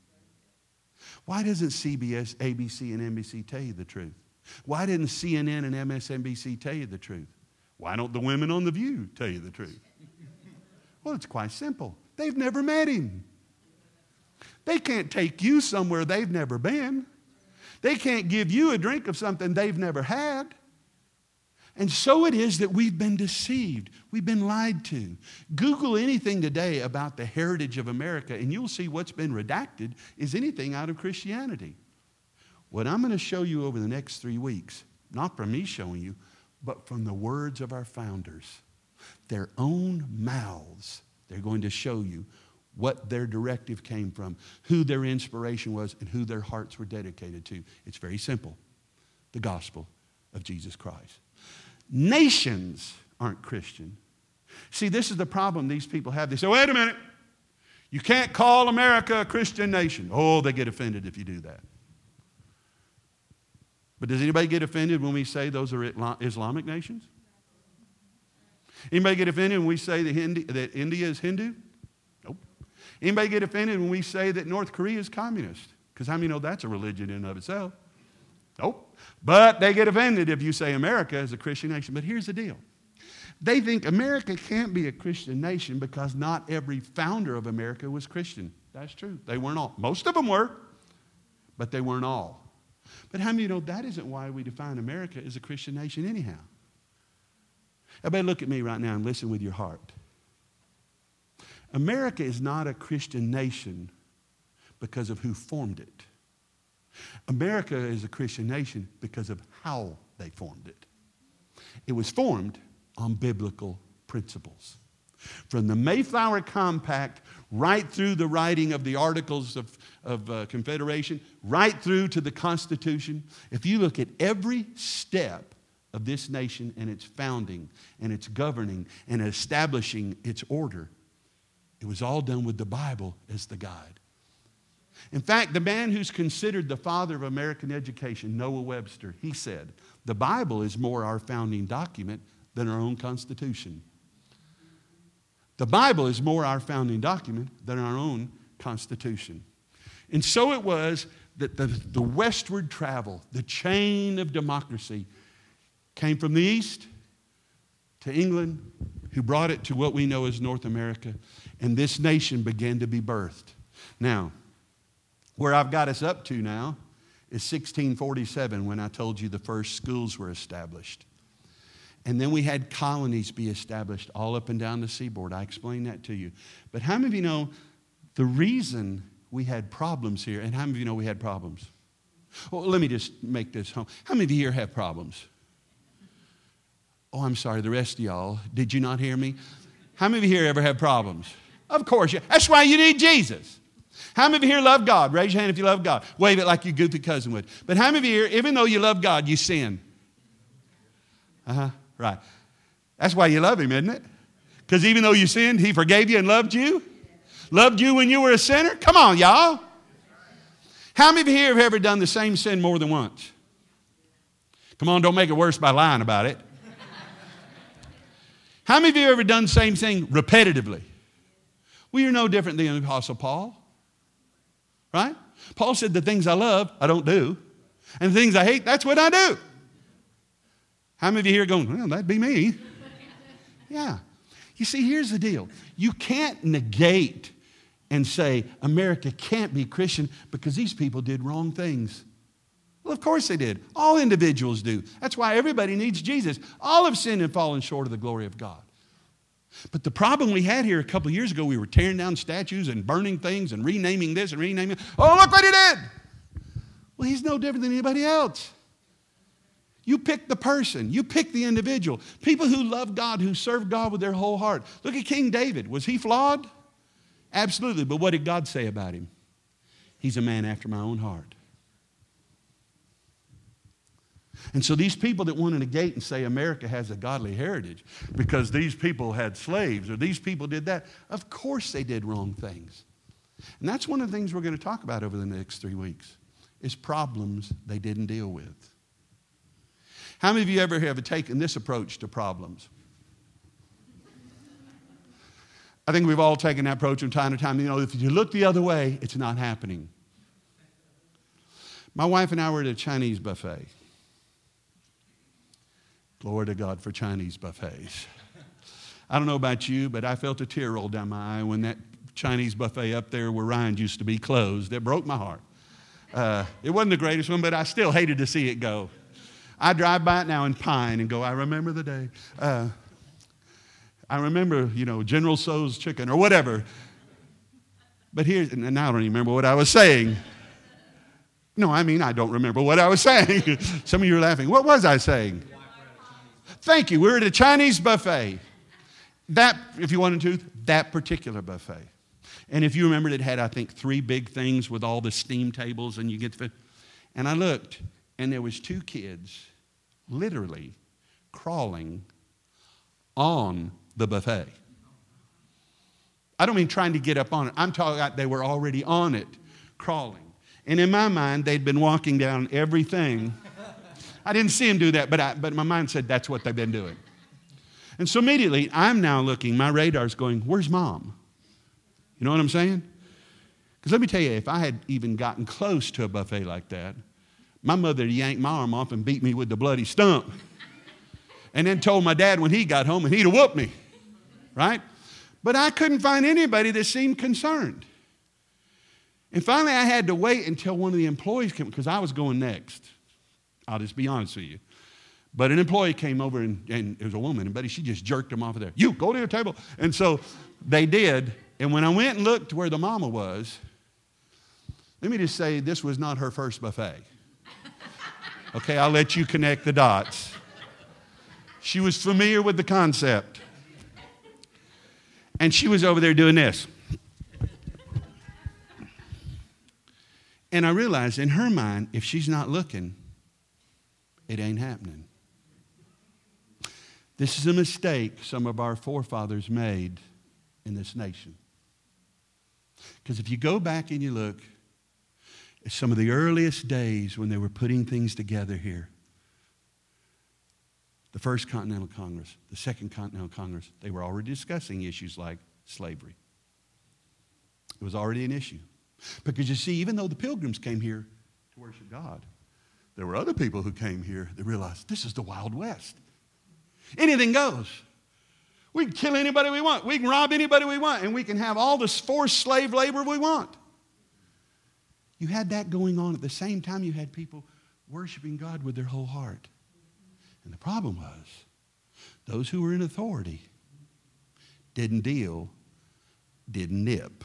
Why doesn't CBS, ABC, and NBC tell you the truth? Why didn't CNN and MSNBC tell you the truth? Why don't the women on The View tell you the truth? Well, it's quite simple. They've never met him. They can't take you somewhere they've never been. They can't give you a drink of something they've never had. And so it is that we've been deceived. We've been lied to. Google anything today about the heritage of America, and you'll see what's been redacted is anything out of Christianity. What I'm going to show you over the next 3 weeks, not from me showing you, but from the words of our founders, their own mouths, they're going to show you what their directive came from, who their inspiration was, and who their hearts were dedicated to. It's very simple. the gospel of Jesus Christ. Nations aren't Christian. See, this is the problem these people have. They say, wait a minute, you can't call America a Christian nation. Oh, they get offended if you do that. But does anybody get offended when we say those are Islamic nations? Anybody get offended when we say that India is Hindu? Nope. Anybody get offended when we say that North Korea is communist? Because how many know that's a religion in and of itself? Nope. But they get offended if you say America is a Christian nation. But here's the deal. They think America can't be a Christian nation because not every founder of America was Christian. That's true. They weren't all. Most of them were, but they weren't all. But how many know that isn't why we define America as a Christian nation anyhow? Everybody look at me right now and listen with your heart. America is not a Christian nation because of who formed it. America is a Christian nation because of how they formed it. It was formed on biblical principles. From the Mayflower Compact right through the writing of the Articles of Confederation, right through to the Constitution, if you look at every step of this nation and its founding and its governing and establishing its order, it was all done with the Bible as the guide. In fact, the man who's considered the father of American education, Noah Webster, he said, the Bible is more our founding document than our own Constitution. The Bible is more our founding document than our own Constitution. And so it was that the westward travel, the chain of democracy, came from the east to England, who brought it to what we know as North America, and this nation began to be birthed. Now, where I've got us up to now is 1647, when I told you the first schools were established. And then we had colonies be established all up and down the seaboard. I explained that to you. But how many of you know the reason we had problems here, and how many of you know we had problems? Well, let me just make this home. How many of you here have problems? Oh, I'm sorry, the rest of y'all. Did you not hear me? How many of you here ever have problems? Of course. That's why you need Jesus. How many of you here love God? Raise your hand if you love God. Wave it like your goofy cousin would. But how many of you here, even though you love God, you sin? Right. That's why you love Him, isn't it? Because even though you sinned, He forgave you and loved you? Loved you when you were a sinner? Come on, y'all. How many of you here have ever done the same sin more than once? Come on, don't make it worse by lying about it. How many of you have ever done the same thing repetitively? Well, you're no different than the Apostle Paul. Right? Paul said, the things I love, I don't do. And the things I hate, that's what I do. How many of you here are going, well, that'd be me? Yeah. You see, here's the deal. You can't negate and say America can't be Christian because these people did wrong things. Well, of course they did. All individuals do. That's why everybody needs Jesus. All have sinned and fallen short of the glory of God. But the problem we had here a couple of years ago, we were tearing down statues and burning things and renaming this and renaming that. Oh, look what he did. Well, he's no different than anybody else. You pick the person. You pick the individual. People who love God, who serve God with their whole heart. Look at King David. Was he flawed? Absolutely. But what did God say about him? He's a man after my own heart. And so these people that want to negate and say America has a godly heritage because these people had slaves or these people did that, of course they did wrong things. And that's one of the things we're going to talk about over the next 3 weeks is problems they didn't deal with. How many of you ever have taken this approach to problems? I think we've all taken that approach from time to time. You know, if you look the other way, it's not happening. My wife and I were at a Chinese buffet. Glory to God for Chinese buffets. I don't know about you, but I felt a tear roll down my eye when that Chinese buffet up there where Ryan's used to be closed. It broke my heart. It wasn't the greatest one, but I still hated to see it go. I drive by it now and pine and go, I remember the day. I remember, General Tso's chicken or whatever. But here's, and now I don't even remember what I was saying. No, I don't remember what I was saying. Some of you are laughing. What was I saying? Thank you. We were at a Chinese buffet. That, if you wanted to, that particular buffet. And if you remember, it had, I think, 3 big things with all the steam tables, and you get the. And I looked, And there was 2 kids literally crawling on the buffet. I don't mean trying to get up on it. I'm talking about they were already on it, crawling. And in my mind, they'd been walking down everything. I didn't see them do that, but my mind said that's what they've been doing. And so immediately, I'm now looking, my radar's going, where's Mom? You know what I'm saying? Because let me tell you, if I had even gotten close to a buffet like that, my mother yanked my arm off and beat me with the bloody stump. And then told my dad when he got home and he'd have whooped me, right? But I couldn't find anybody that seemed concerned. And finally, I had to wait until one of the employees came, because I was going next. I'll just be honest with you. But an employee came over, and it was a woman, and Betty, she just jerked him off of there. You, go to your table. And so they did. And when I went and looked where the mama was, let me just say this was not her first buffet. Okay, I'll let you connect the dots. She was familiar with the concept. And she was over there doing this. And I realized in her mind, if she's not looking, it ain't happening. This is a mistake some of our forefathers made in this nation. Because if you go back and you look at some of the earliest days when they were putting things together here, the First Continental Congress, the Second Continental Congress, they were already discussing issues like slavery. It was already an issue. Because you see, even though the pilgrims came here to worship God, there were other people who came here that realized this is the Wild West. Anything goes. We can kill anybody we want. We can rob anybody we want. And we can have all this forced slave labor we want. You had that going on at the same time you had people worshiping God with their whole heart. And the problem was, those who were in authority didn't deal, didn't nip.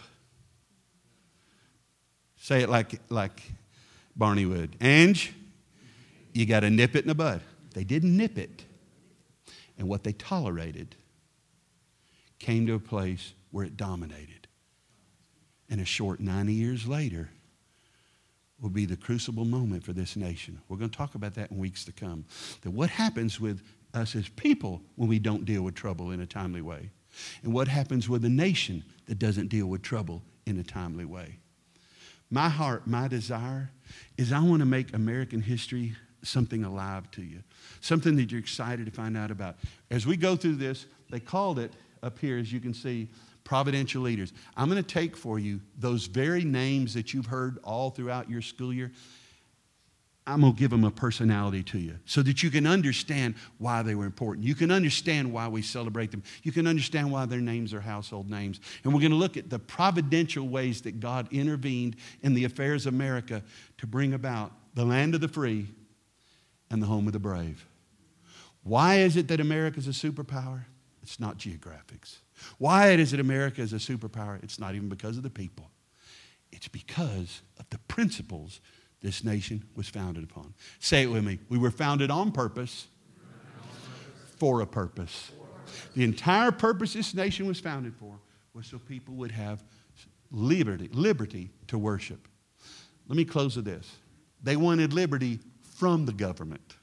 Say it like Barney would. Ange, you got to nip it in the bud. They didn't nip it. And what they tolerated came to a place where it dominated. And a short 90 years later will be the crucible moment for this nation. We're going to talk about that in weeks to come. That what happens with us as people when we don't deal with trouble in a timely way. And what happens with a nation that doesn't deal with trouble in a timely way. My heart, my desire is I want to make American history something alive to you. Something that you're excited to find out about. As we go through this, they called it up here, as you can see, providential leaders. I'm going to take for you those very names that you've heard all throughout your school year. I'm going to give them a personality to you so that you can understand why they were important. You can understand why we celebrate them. You can understand why their names are household names. And we're going to look at the providential ways that God intervened in the affairs of America to bring about the land of the free and the home of the brave. Why is it that America is a superpower? It's not geographics. Why is it America is a superpower? It's not even because of the people. It's because of the principles this nation was founded upon. Say it with me. We were founded on purpose, for a purpose. The entire purpose this nation was founded for was so people would have liberty to worship. Let me close with this. They wanted liberty from the government.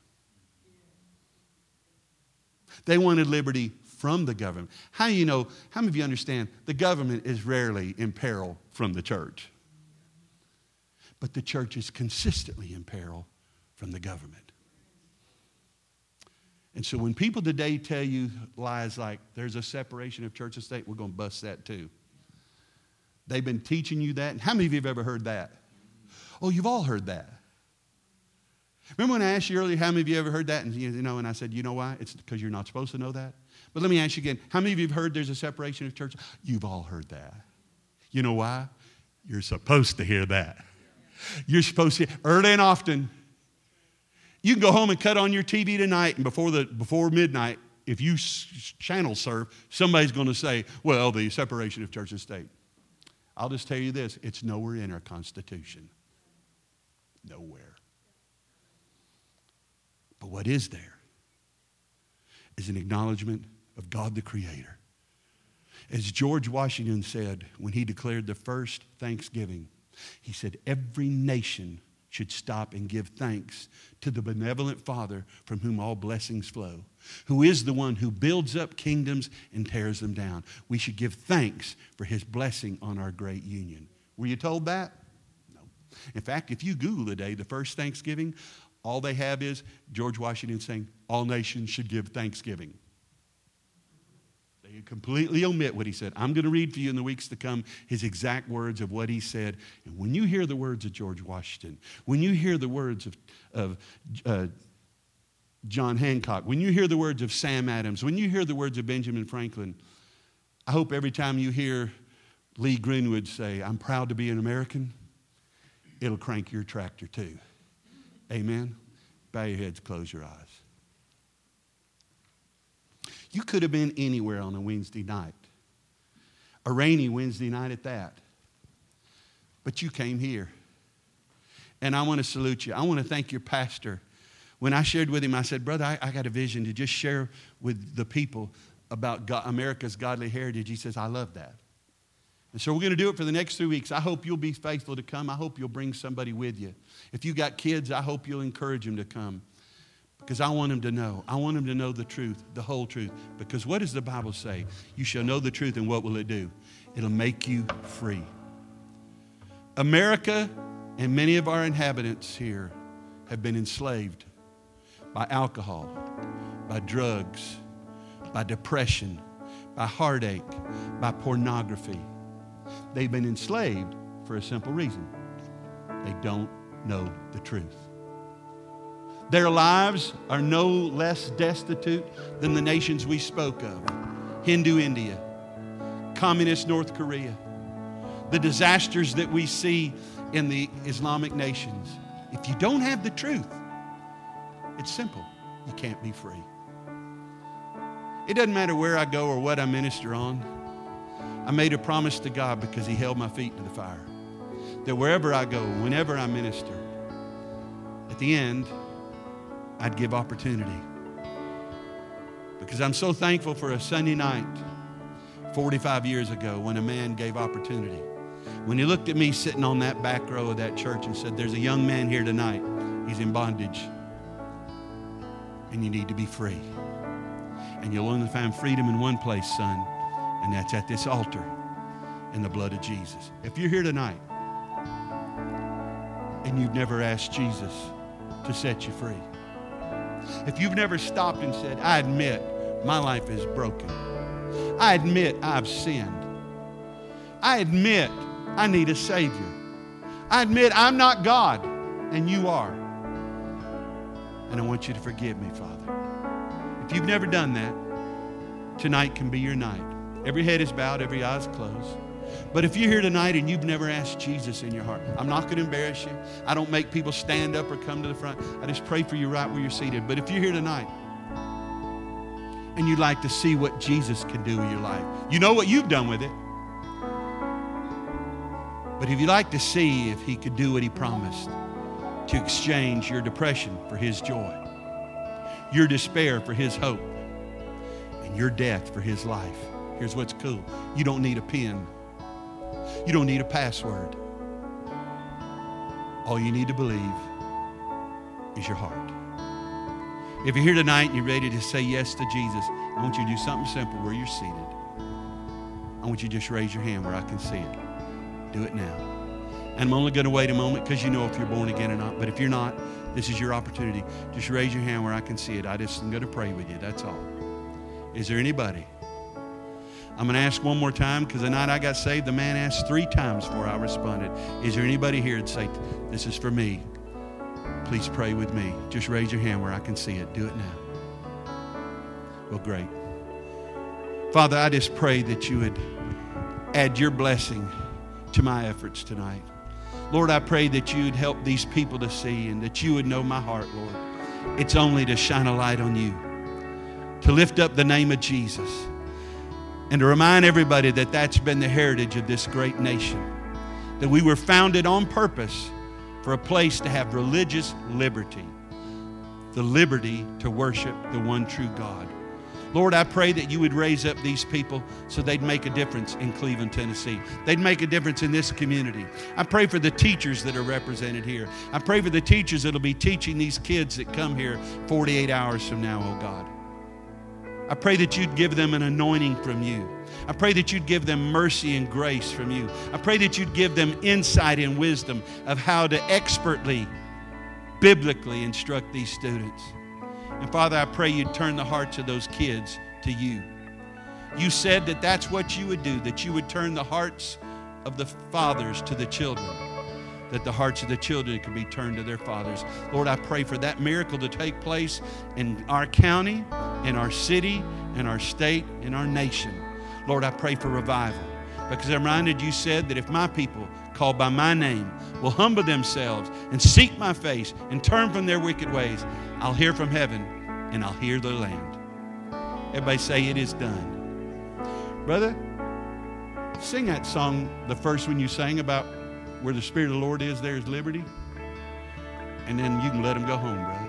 They wanted liberty from the government. How many of you understand the government is rarely in peril from the church? But the church is consistently in peril from the government. And so when people today tell you lies like there's a separation of church and state, we're going to bust that too. They've been teaching you that. And how many of you have ever heard that? Oh, you've all heard that. Remember when I asked you earlier, how many of you ever heard that? And and I said, you know why? It's because you're not supposed to know that. But let me ask you again, how many of you have heard there's a separation of church? You've all heard that. You know why? You're supposed to hear that. You're supposed to, early and often. You can go home and cut on your TV tonight, and before midnight, if you channel surf, somebody's going to say, well, the separation of church and state. I'll just tell you this, it's nowhere in our Constitution. Nowhere. But what is there is an acknowledgement of God the Creator. As George Washington said when he declared the first Thanksgiving, he said, every nation should stop and give thanks to the benevolent Father from whom all blessings flow, who is the one who builds up kingdoms and tears them down. We should give thanks for his blessing on our great union. Were you told that? No. In fact, if you Google today, the first Thanksgiving, all they have is George Washington saying, all nations should give thanksgiving. They completely omit what he said. I'm going to read for you in the weeks to come his exact words of what he said. And when you hear the words of George Washington, when you hear the words of John Hancock, when you hear the words of Sam Adams, when you hear the words of Benjamin Franklin, I hope every time you hear Lee Greenwood say, I'm proud to be an American, it'll crank your tractor too. Amen? Bow your heads, close your eyes. You could have been anywhere on a Wednesday night, a rainy Wednesday night at that, but you came here. And I want to salute you. I want to thank your pastor. When I shared with him, I said, brother, I got a vision to just share with the people about God, America's godly heritage. He says, I love that. And so we're going to do it for the next 3 weeks. I hope you'll be faithful to come. I hope you'll bring somebody with you. If you got kids, I hope you'll encourage them to come. Because I want them to know. I want them to know the truth, the whole truth. Because what does the Bible say? You shall know the truth, and what will it do? It'll make you free. America and many of our inhabitants here have been enslaved by alcohol, by drugs, by depression, by heartache, by pornography. They've been enslaved for a simple reason. They don't know the truth. Their lives are no less destitute than the nations we spoke of. Hindu India, communist North Korea, the disasters that we see in the Islamic nations. If you don't have the truth, it's simple. You can't be free. It doesn't matter where I go or what I minister on. I made a promise to God because he held my feet to the fire. That wherever I go, whenever I minister, at the end, I'd give opportunity. Because I'm so thankful for a Sunday night 45 years ago when a man gave opportunity. When he looked at me sitting on that back row of that church and said, there's a young man here tonight. He's in bondage. And you need to be free. And you'll only find freedom in one place, son. And that's at this altar in the blood of Jesus. If you're here tonight and you've never asked Jesus to set you free, if you've never stopped and said, I admit my life is broken. I admit I've sinned. I admit I need a Savior. I admit I'm not God and you are. And I want you to forgive me, Father. If you've never done that, tonight can be your night. Every head is bowed, every eye is closed. But if you're here tonight and you've never asked Jesus in your heart, I'm not going to embarrass you. I don't make people stand up or come to the front. I just pray for you right where you're seated. But if you're here tonight and you'd like to see what Jesus can do in your life, you know what you've done with it. But if you'd like to see if he could do what he promised, to exchange your depression for his joy, your despair for his hope, and your death for his life, here's what's cool. You don't need a pen. You don't need a password. All you need to believe is your heart. If you're here tonight and you're ready to say yes to Jesus, I want you to do something simple where you're seated. I want you to just raise your hand where I can see it. Do it now. And I'm only going to wait a moment because you know if you're born again or not. But if you're not, this is your opportunity. Just raise your hand where I can see it. I'm going to pray with you. That's all. Is there anybody? I'm going to ask one more time because the night I got saved, the man asked 3 times before I responded. Is there anybody here that say, this is for me? Please pray with me. Just raise your hand where I can see it. Do it now. Well, great. Father, I just pray that you would add your blessing to my efforts tonight. Lord, I pray that you would help these people to see and that you would know my heart, Lord. It's only to shine a light on you, to lift up the name of Jesus, and to remind everybody that that's been the heritage of this great nation, that we were founded on purpose for a place to have religious liberty, the liberty to worship the one true God. Lord, I pray that you would raise up these people so they'd make a difference in Cleveland, Tennessee. They'd make a difference in this community. I pray for the teachers that are represented here. I pray for the teachers that will be teaching these kids that come here 48 hours from now, oh God. I pray that you'd give them an anointing from you. I pray that you'd give them mercy and grace from you. I pray that you'd give them insight and wisdom of how to expertly, biblically instruct these students. And Father, I pray you'd turn the hearts of those kids to you. You said that that's what you would do, that you would turn the hearts of the fathers to the children, that the hearts of the children could be turned to their fathers. Lord, I pray for that miracle to take place in our county, in our city, in our state, in our nation. Lord, I pray for revival, because I'm reminded you said that if my people called by my name will humble themselves and seek my face and turn from their wicked ways, I'll hear from heaven and I'll heal their land. Everybody say, it is done. Brother, sing that song, the first one you sang about where the Spirit of the Lord is, there is liberty. And then you can let them go home, brother.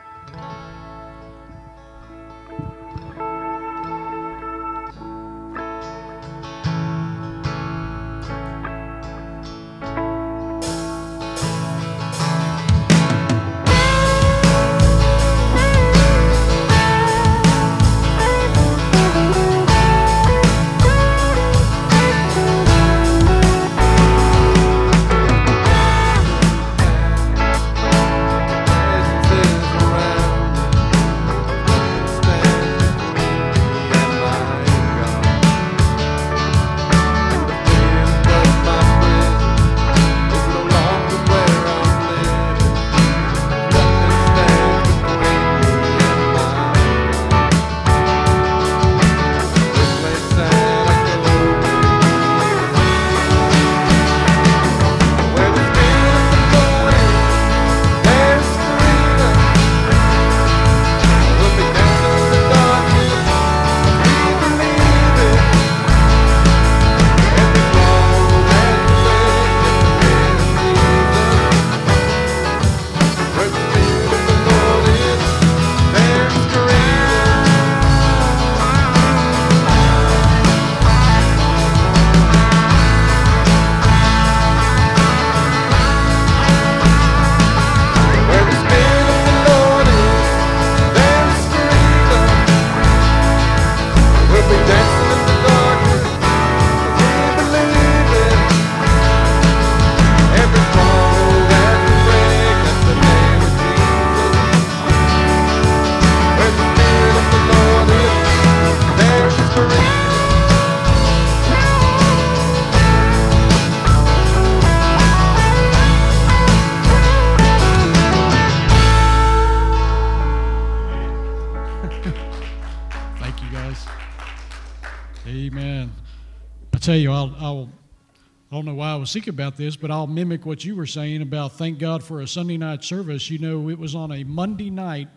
Amen. I tell you, I don't know why I was thinking about this, but I'll mimic what you were saying about thank God for a Sunday night service. You know, it was on a Monday night.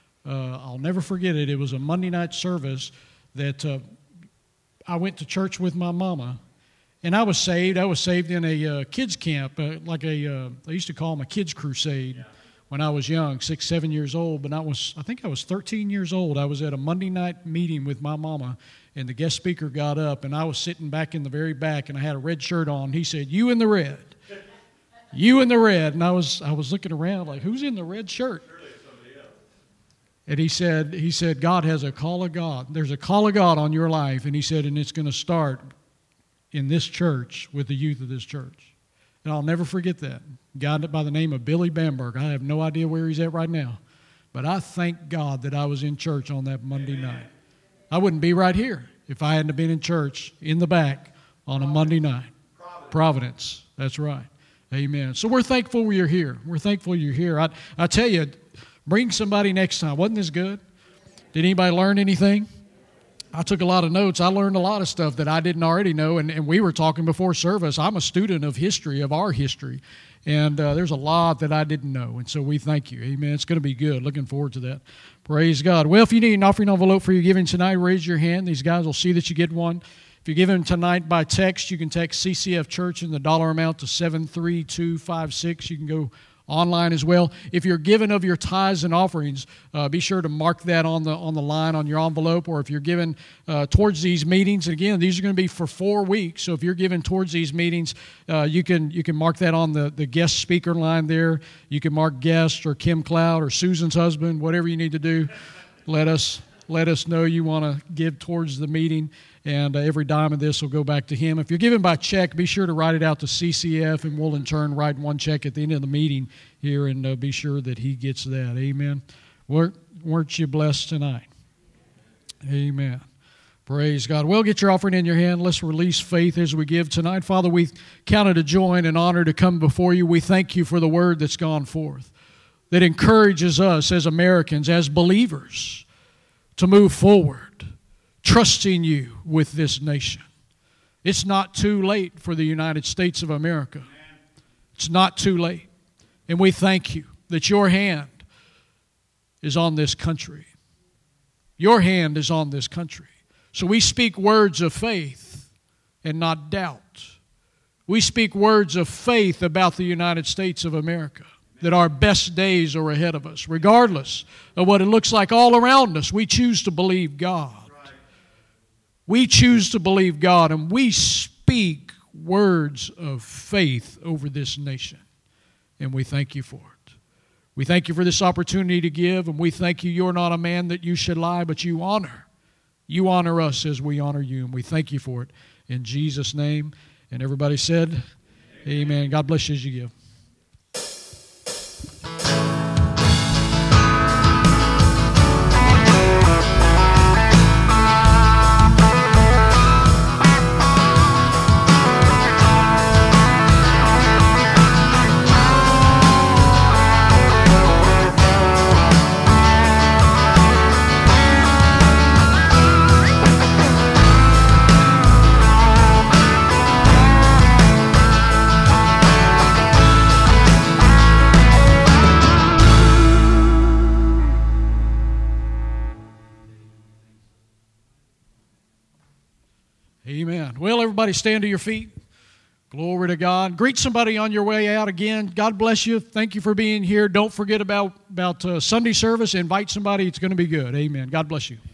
I'll never forget it. It was a Monday night service that I went to church with my mama. And I was saved. I was saved in a kids camp, they used to call them a kids crusade when I was young, 6, 7 years old. But I think I was 13 years old. I was at a Monday night meeting with my mama, and the guest speaker got up, and I was sitting back in the very back, and I had a red shirt on. He said, "You in the red, you in the red." And I was looking around like, who's in the red shirt? And he said, God has a call of God. There's a call of God on your life, and he said, and it's going to start in this church with the youth of this church. And I'll never forget that. A guy by the name of Billy Bamberg. I have no idea where he's at right now. But I thank God that I was in church on that Monday night. I wouldn't be right here if I hadn't been in church in the back on a Monday night. Providence. That's right. Amen. So we're thankful you're here. We're thankful you're here. I tell you, bring somebody next time. Wasn't this good? Did anybody learn anything? I took a lot of notes. I learned a lot of stuff that I didn't already know, and we were talking before service. I'm a student of history, of our history, and there's a lot that I didn't know, and so we thank you. Amen. It's going to be good. Looking forward to that. Praise God. Well, if you need an offering envelope for your giving tonight, raise your hand. These guys will see that you get one. If you're giving tonight by text, you can text CCF Church and the dollar amount to 73256. You can go online as well. If you're giving of your tithes and offerings, be sure to mark that on the line on your envelope, or if you're giving towards these meetings. Again, these are going to be for 4 weeks, so if you're giving towards these meetings, you can mark that on the guest speaker line there. You can mark guest or Kim Cloud or Susan's husband, whatever you need to do. Let us know you want to give towards the meeting, and every dime of this will go back to him. If you're giving by check, be sure to write it out to CCF, and we'll in turn write one check at the end of the meeting here, and be sure that he gets that. Amen. Weren't you blessed tonight? Amen. Praise God. Well, get your offering in your hand. Let's release faith as we give tonight. Father, we count it a joy and an honor to come before you. We thank you for the word that's gone forth that encourages us as Americans, as believers, to move forward, trusting you with this nation. It's not too late for the United States of America. It's not too late. And we thank you that your hand is on this country. Your hand is on this country. So we speak words of faith and not doubt. We speak words of faith about the United States of America, that our best days are ahead of us. Regardless of what it looks like all around us, we choose to believe God. We choose to believe God, and we speak words of faith over this nation. And we thank you for it. We thank you for this opportunity to give, and we thank you. You're not a man that you should lie, but you honor. You honor us as we honor you, and we thank you for it. In Jesus' name. And everybody said, amen. God bless you as you give. Amen. Well, everybody stand to your feet. Glory to God. Greet somebody on your way out again. God bless you. Thank you for being here. Don't forget about Sunday service. Invite somebody. It's going to be good. Amen. God bless you.